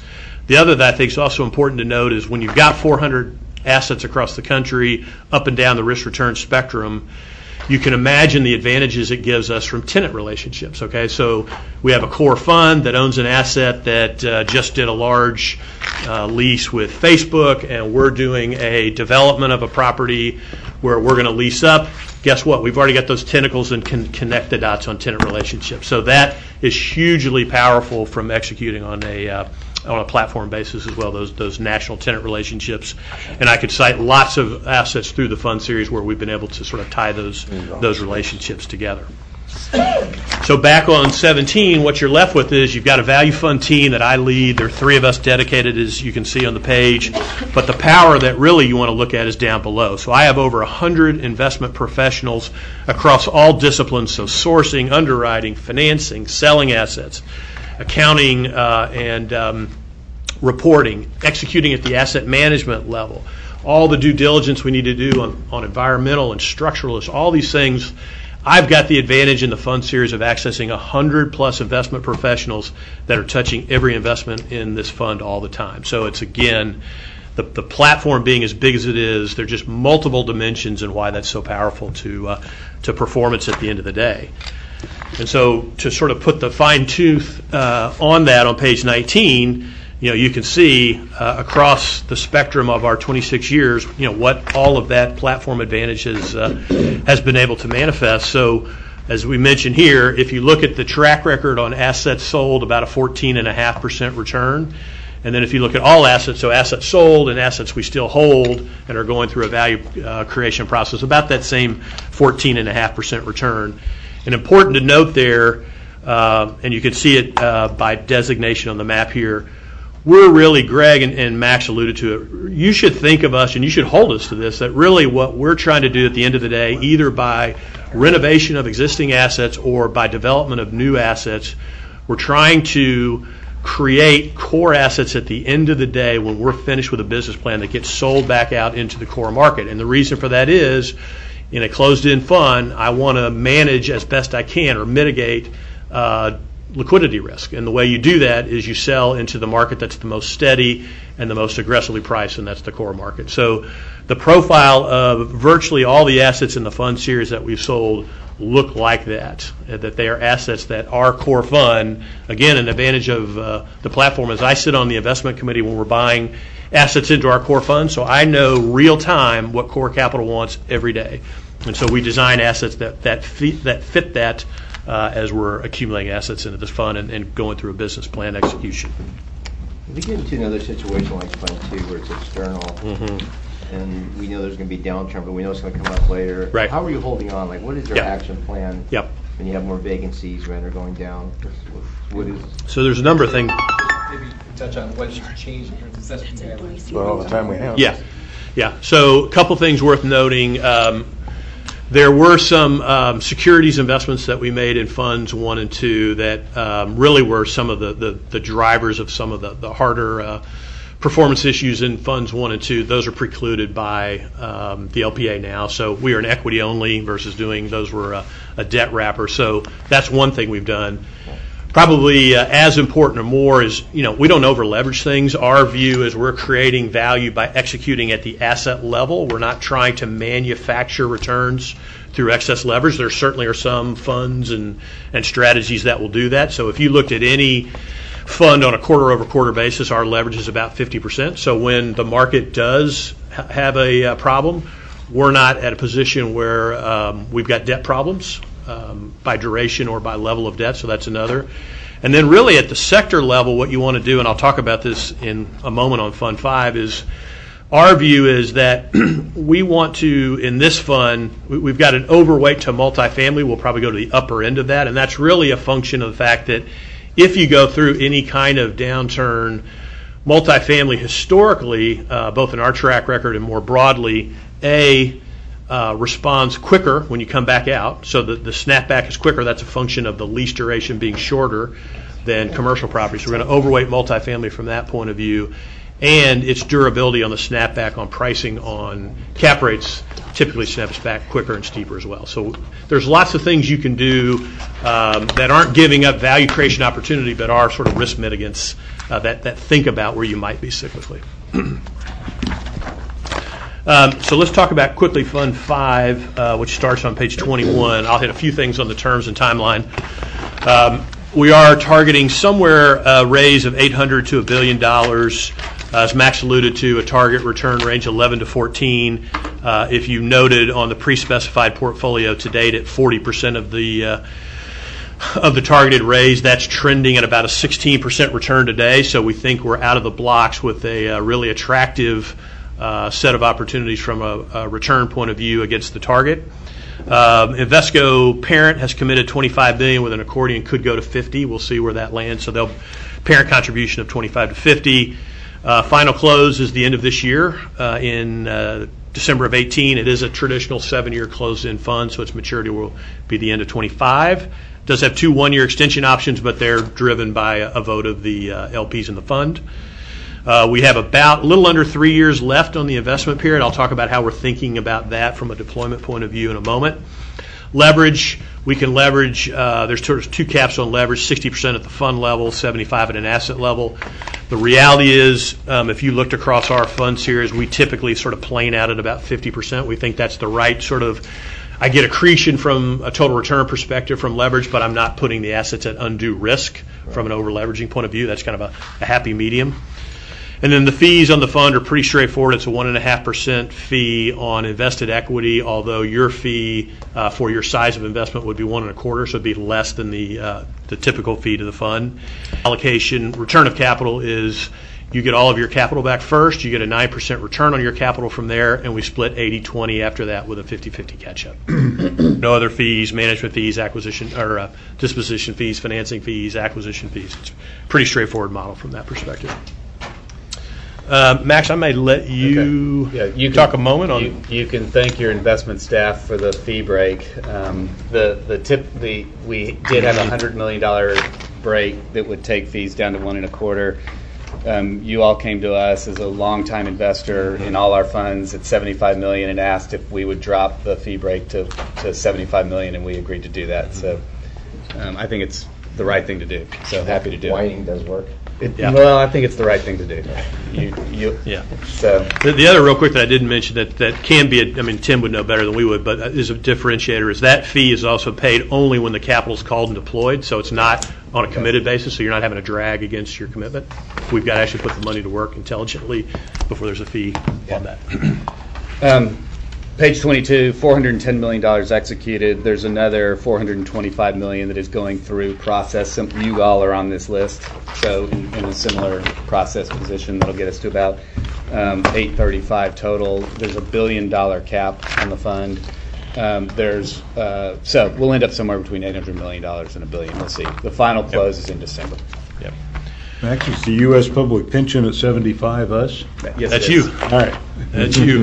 The other that I think is also important to note is when you've got 400 assets across the country, up and down the risk-return spectrum, you can imagine the advantages it gives us from tenant relationships, okay? So we have a core fund that owns an asset that just did a large lease with Facebook, and we're doing a development of a property where we're going to lease up. Guess what? We've already got those tentacles and can connect the dots on tenant relationships. So that is hugely powerful from executing on a platform basis as well, those national tenant relationships. And I could cite lots of assets through the fund series where we've been able to sort of tie those relationships together. So back on 17, what you're left with is you've got a value fund team that I lead. There are 3 of us dedicated, as you can see on the page. But the power that really you want to look at is down below. So I have over 100 investment professionals across all disciplines, so sourcing, underwriting, financing, selling assets, accounting and reporting, executing at the asset management level, all the due diligence we need to do on environmental and structuralists, all these things. I've got the advantage in the fund series of accessing 100+ investment professionals that are touching every investment in this fund all the time. So it's, again, the platform being as big as it is, there are just multiple dimensions and why that's so powerful to performance at the end of the day. And so to sort of put the fine tooth on that on page 19, you can see across the spectrum of our 26 years, what all of that platform advantage has been able to manifest. So as we mentioned here, if you look at the track record on assets sold, about a 14.5% return. And then if you look at all assets, so assets sold and assets we still hold and are going through a value creation process, about that same 14.5% return. And important to note there, and you can see it by designation on the map here, we're really, Greg and Max alluded to it, you should think of us and you should hold us to this, that really what we're trying to do at the end of the day, either by renovation of existing assets or by development of new assets, we're trying to create core assets at the end of the day when we're finished with a business plan that gets sold back out into the core market. And the reason for that is, in a closed-end fund, I want to manage as best I can or mitigate liquidity risk. And the way you do that is you sell into the market that's the most steady and the most aggressively priced, and that's the core market. So the profile of virtually all the assets in the fund series that we've sold look like that they are assets that are core fund. Again, an advantage of the platform is I sit on the investment committee when we're buying assets into our core fund, so I know real time what core capital wants every day. And so we design assets that fit that as we're accumulating assets into this fund and going through a business plan execution. If we get into another situation like Fund 2 where it's external, and we know there's going to be downturn, but we know it's going to come up later, right. How are you holding on? Like, what is your action plan when you have more vacancies, rent are going down? What is? So there's a number of things. Maybe touch on what's changed in terms of assessment. Well, all the time we have. Yeah. So a couple things worth noting. There were some securities investments that we made in funds 1 and 2 that really were some of the drivers of some of the harder performance issues in funds 1 and 2. Those are precluded by the LPA now. So we are an equity only versus doing those were a debt wrapper. So that's one thing we've done. Probably as important or more is, we don't over leverage things. Our view is we're creating value by executing at the asset level. We're not trying to manufacture returns through excess leverage. There certainly are some funds and strategies that will do that. So if you looked at any fund on a quarter-over-quarter basis, our leverage is about 50%. So when the market does have a problem, we're not at a position where we've got debt problems. By duration or by level of debt, so that's another. And then really at the sector level, what you want to do, and I'll talk about this in a moment on Fund 5, is our view is that we want to, in this fund, we've got an overweight to multifamily. We'll probably go to the upper end of that, and that's really a function of the fact that if you go through any kind of downturn, multifamily historically, both in our track record and more broadly, responds quicker when you come back out, so that the snapback is quicker. That's a function of the lease duration being shorter than commercial property. So we're going to overweight multifamily from that point of view, and its durability on the snapback on pricing on cap rates typically snaps back quicker and steeper as well. So there's lots of things you can do that aren't giving up value creation opportunity, but are sort of risk mitigants that think about where you might be cyclically. So let's talk about quickly Fund 5, which starts on page 21. I'll hit a few things on the terms and timeline. We are targeting somewhere a raise of $800 to $1 billion. As Max alluded to, a target return range 11 to 14. If you noted on the pre-specified portfolio to date at 40% of the targeted raise, that's trending at about a 16% return today. So we think we're out of the blocks with a really attractive set of opportunities from a return point of view against the target. Invesco parent has committed $25 billion with an accordion, could go to 50. We'll see where that lands. So they'll parent contribution of 25 to 50. Final close is the end of this year in December of 18. It is a traditional 7-year closed-end fund, so its maturity will be the end of 25. Does have 2 1-year extension options, but they're driven by a vote of the LPs in the fund. We have about a little under 3 years left on the investment period. I'll talk about how we're thinking about that from a deployment point of view in a moment. Leverage, we can leverage, there's sort of 2 caps on leverage, 60% at the fund level, 75 at an asset level. The reality is, if you looked across our fund series, we typically sort of plane out at about 50%. We think that's the right sort of, I get accretion from a total return perspective from leverage, but I'm not putting the assets at undue risk from an over-leveraging point of view. That's kind of a happy medium. And then the fees on the fund are pretty straightforward. It's a 1.5% fee on invested equity, although your fee for your size of investment would be 1.25%, so it'd be less than the typical fee to the fund. Allocation, return of capital is you get all of your capital back first, you get a 9% return on your capital from there, and we split 80-20 after that with a 50-50 catch-up. No other fees, management fees, acquisition or disposition fees, financing fees, acquisition fees. It's a pretty straightforward model from that perspective. Max, I may let you, talk a moment on. You can thank your investment staff for the fee break. We did have a $100 million break that would take fees down to 1.25%. You all came to us as a longtime investor in all our funds at $75 million and asked if we would drop the fee break to $75 million, and we agreed to do that. So I think it's the right thing to do. So happy to do it. Whining does work. Well, I think it's the right thing to do. So the other real quick that I didn't mention that can be, Tim would know better than we would, but is a differentiator is that fee is also paid only when the capital is called and deployed, so it's not on a committed basis, so you're not having a drag against your commitment. We've got to actually put the money to work intelligently before there's a fee on that. Page 22, $410 million executed. There's another $425 million that is going through process. You all are on this list, so in a similar process position that'll get us to about $835 total. There's a $1 billion cap on the fund. So we'll end up somewhere between $800 million and $1 billion. We'll see. The final close is in December. Yep. Max, is the U.S. public pension at 75 us? Yes, that's you. All right. That's you.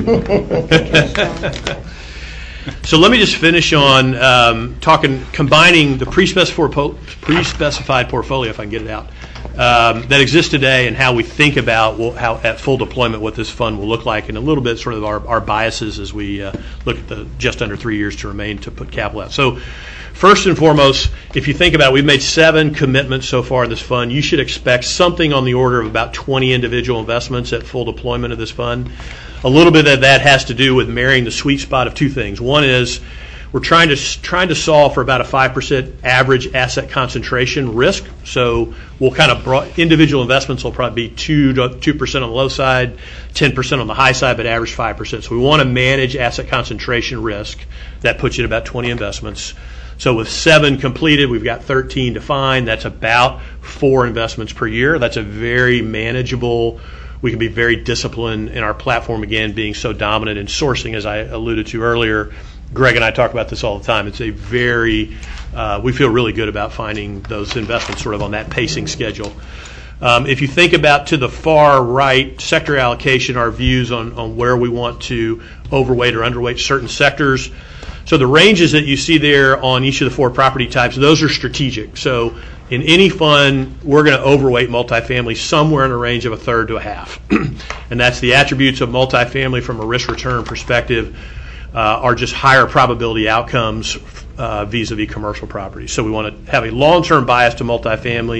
So let me just finish on combining the pre-specified portfolio, if I can get it out, that exists today, and how we think about how at full deployment what this fund will look like, and a little bit sort of our biases as we look at the just under 3 years to remain to put capital out. So first and foremost, if you think about it, we've made 7 commitments so far in this fund. You should expect something on the order of about 20 individual investments at full deployment of this fund. A little bit of that has to do with marrying the sweet spot of 2 things. One is we're trying to solve for about a 5% average asset concentration risk. So we'll kind of individual investments will probably be 2% on the low side, 10% on the high side, but average 5%. So we want to manage asset concentration risk. That puts you at about 20 investments. So with 7 completed, we've got 13 defined. That's about 4 investments per year. That's a very manageable. We can be very disciplined in our platform, again, being so dominant in sourcing, as I alluded to earlier. Greg and I talk about this all the time. It's a very, we feel really good about finding those investments sort of on that pacing schedule. If you think about to the far right sector allocation, our views on where we want to overweight or underweight certain sectors. So the ranges that you see there on each of the 4 property types, those are strategic. So in any fund, we're going to overweight multifamily somewhere in a range of 1/3 to 1/2. And that's the attributes of multifamily from a risk-return perspective are just higher probability outcomes vis-a-vis commercial properties. So we want to have a long-term bias to multifamily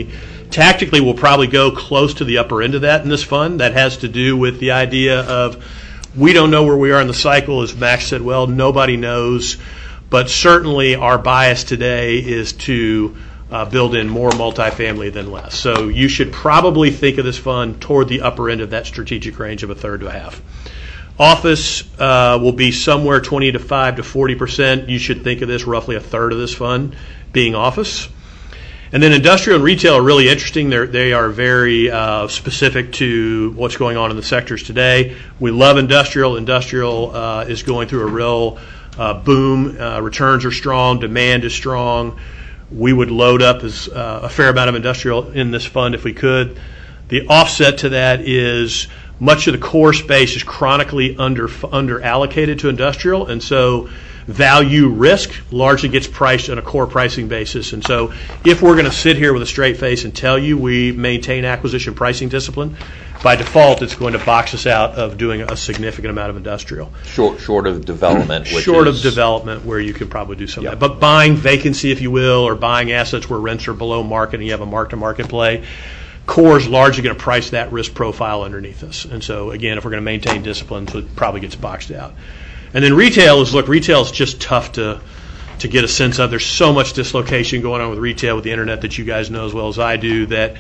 Tactically, we'll probably go close to the upper end of that in this fund. That has to do with the idea of we don't know where we are in the cycle. As Max said, well, nobody knows. But certainly our bias today is to build in more multifamily than less. So you should probably think of this fund toward the upper end of that strategic range of a third to a half. Office will be somewhere 25 to 40%. You should think of this roughly a third of this fund being office. And then industrial and retail are really interesting. They are very specific to what's going on in the sectors today. We love industrial. Industrial is going through a real boom. Returns are strong. Demand is strong. We would load up as a fair amount of industrial in this fund if we could. The offset to that is much of the core space is chronically under allocated to industrial, and so value risk largely gets priced on a core pricing basis. And so if we're going to sit here with a straight face and tell you we maintain acquisition pricing discipline, by default it's going to box us out of doing a significant amount of industrial. Short of development. Of development where you could probably do some of that. But buying vacancy, if you will, or buying assets where rents are below market and you have a mark-to-market play, core is largely going to price that risk profile underneath us. And so, again, if we're going to maintain discipline, so it probably gets boxed out. And then retail is just tough to get a sense of. There's so much dislocation going on with retail, with the internet that you guys know as well as I do, that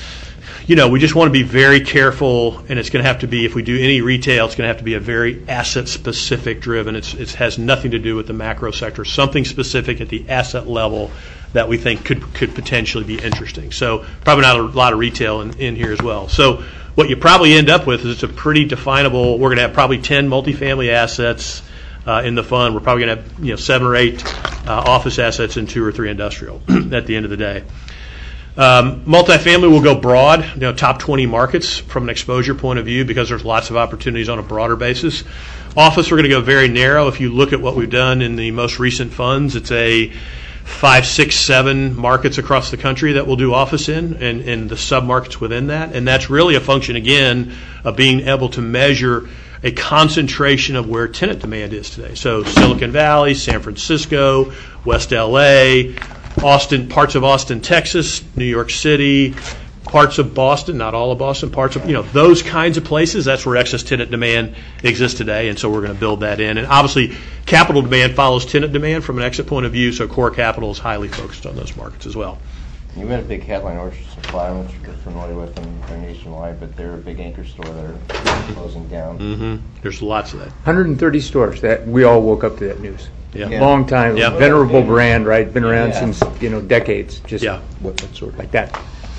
we just want to be very careful, and it's going to have to be, if we do any retail, it's going to have to be a very asset-specific driven. It has nothing to do with the macro sector, something specific at the asset level that we think could potentially be interesting. So probably not a lot of retail in here as well. So what you probably end up with is it's a pretty definable, we're going to have probably 10 multifamily assets in the fund. We're probably going to have 7 or 8 office assets and 2 or 3 industrial at the end of the day. Multifamily will go broad, top 20 markets from an exposure point of view because there's lots of opportunities on a broader basis. Office, we're going to go very narrow. If you look at what we've done in the most recent funds, it's a 5, 6, 7 markets across the country that we'll do office in, and the sub-markets within that. And that's really a function, again, of being able to measure a concentration of where tenant demand is today. So Silicon Valley, San Francisco, West LA, Austin, parts of Austin, Texas, New York City, parts of Boston, not all of Boston, parts of, those kinds of places, that's where excess tenant demand exists today, and so we're going to build that in. And obviously, capital demand follows tenant demand from an exit point of view, so core capital is highly focused on those markets as well. You had a big headline, Orchard Supply, I don't know if you're familiar with them, they're nationwide, but they're a big anchor store that are closing down. Mm-hmm. There's lots of that. 130 stores, that we all woke up to that news. Yeah. Long time, venerable brand, right? Been around since, decades, just what sort like that.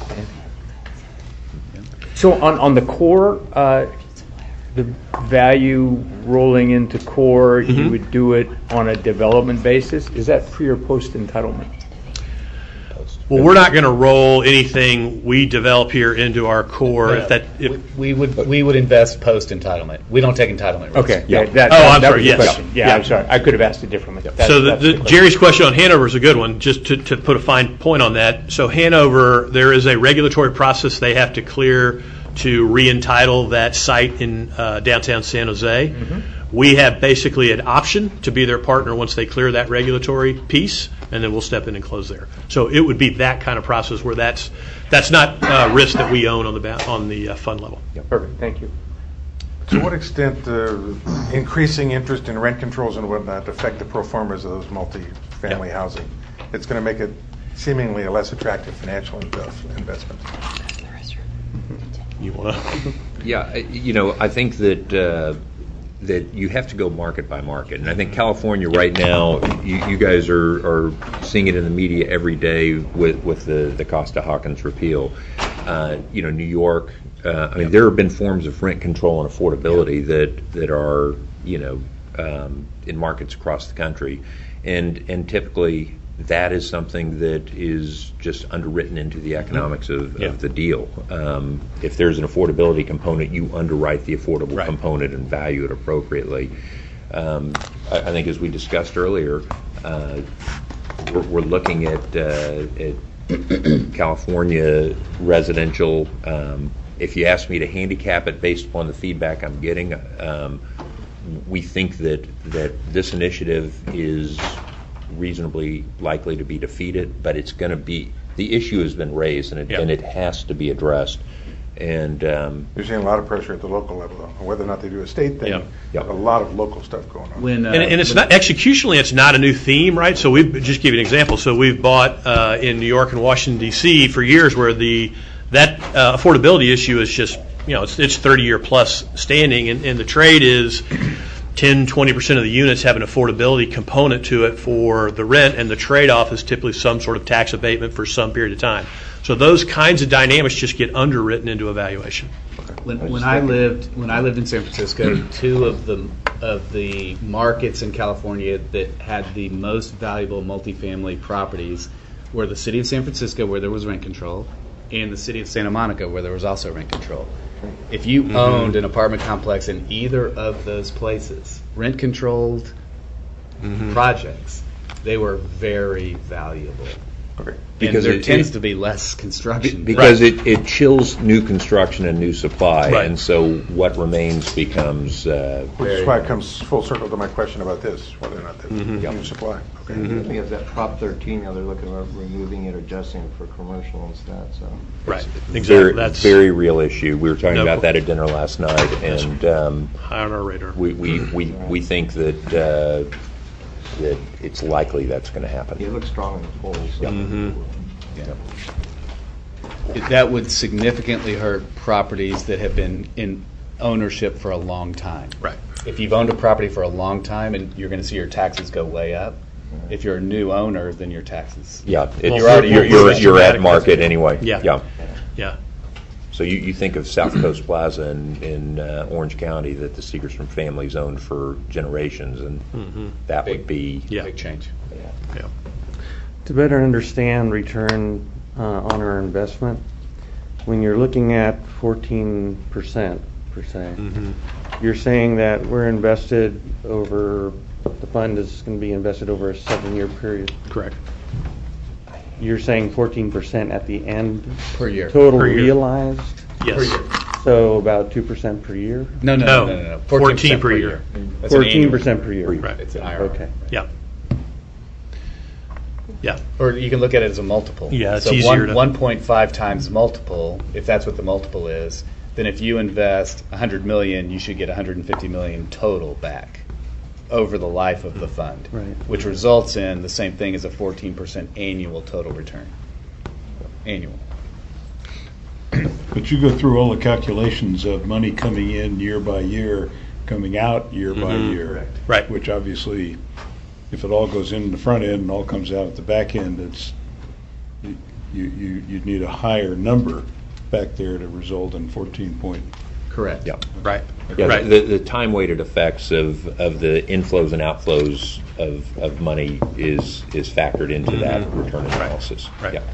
So on the core, the value rolling into core, you would do it on a development basis. Is that pre or post entitlement? Well, we're not going to roll anything we develop here into our core. We would invest post entitlement. We don't take entitlement risk. Okay. I'm sorry. Yes. I'm sorry. I could have asked it differently. Jerry's question on Hanover is a good one. Just to put a fine point on that. So Hanover, there is a regulatory process they have to clear to re-entitle that site in downtown San Jose. Mm-hmm. We have basically an option to be their partner once they clear that regulatory piece, and then we'll step in and close there. So it would be that kind of process where that's not risk that we own on the fund level. Yeah, perfect. Thank you. To what extent increasing interest in rent controls and whatnot affect the pro formas of those multi-family housing? It's going to make it seemingly a less attractive financial investment. You want to? Yeah, I think that you have to go market by market. And I think California right now, you guys are seeing it in the media every day with the Costa-Hawkins repeal. New York, there have been forms of rent control and affordability that are, in markets across the country. And typically that is something that is just underwritten into the economics of the deal. If there's an affordability component, you underwrite the affordable component and value it appropriately. I think as we discussed earlier, we're looking at California residential. If you ask me to handicap it based upon the feedback I'm getting, we think that this initiative is reasonably likely to be defeated, but it's going to be the issue has been raised, and it has to be addressed. And you're seeing a lot of pressure at the local level, though, whether or not they do a state thing. Yep. A lot of local stuff going on. And it's not executionally, it's not a new theme, right? So we've just give you an example. So we've bought in New York and Washington D.C. for years, where that affordability issue is just it's 30-year plus standing, and the trade is 10-20% of the units have an affordability component to it for the rent, and the trade-off is typically some sort of tax abatement for some period of time. So those kinds of dynamics just get underwritten into a valuation. When I lived in San Francisco, two of the markets in California that had the most valuable multifamily properties were the city of San Francisco, where there was rent control, and the city of Santa Monica, where there was also rent control. If you owned an apartment complex in either of those places, rent-controlled projects, they were very valuable. Okay. Because there tends to be less construction. Because it chills new construction and new supply, and so what remains becomes... Which is why it comes full circle to my question about this, whether or not there's new supply. Okay. Because that Prop 13, they're looking at removing it, adjusting it for commercial instead. So. Right, exactly. That's very real issue. We were talking about that at dinner last night, and high on our radar. We think that it's likely that's going to happen. It looks strong in the polls. So. That would significantly hurt properties that have been in ownership for a long time. Right. If you've owned a property for a long time, and you're going to see your taxes go way up. If you're a new owner, then your taxes. Yeah, you're at market anyway. Yeah. So you think of South Coast Plaza in Orange County that the Segerstrom family's owned for generations, and that would be big change. Yeah. To better understand return on our investment, when you're looking at 14% per se, you're saying that we're invested over, the fund is going to be invested over a 7-year period. Correct. You're saying 14% at the end per year. Total per year. Realized? Yes. Per year. So about 2% per year? No. 14 per year. 14% per year. Right. It's an IRR. Okay. Yeah. Yeah. Or you can look at it as a multiple. Yeah, it's so easier to... 1.5 times multiple, if that's what the multiple is, then if you invest $100 million, you should get $150 million total back over the life of the fund, which results in the same thing as a 14% annual total return. Annual. But you go through all the calculations of money coming in year by year, coming out year by year. Right. Which obviously, if it all goes in the front end and all comes out at the back end, it's you'd need a higher number back there to result in 14 point. Correct. Yeah. Right. Yeah, right. The time-weighted effects of the inflows and outflows of money is factored into that return analysis. Right. Yeah.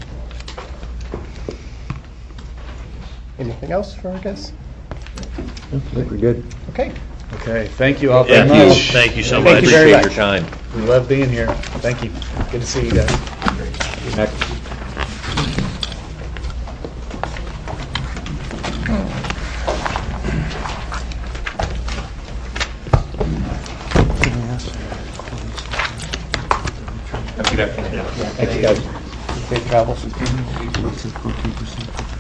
Anything else for our guests? I think we're good. Okay. Okay. Thank you all very much. Thank you so much. Thank you very Appreciate your time. We love being here. Thank you. Good to see you guys. Next. Thank you, guys. Safe travels.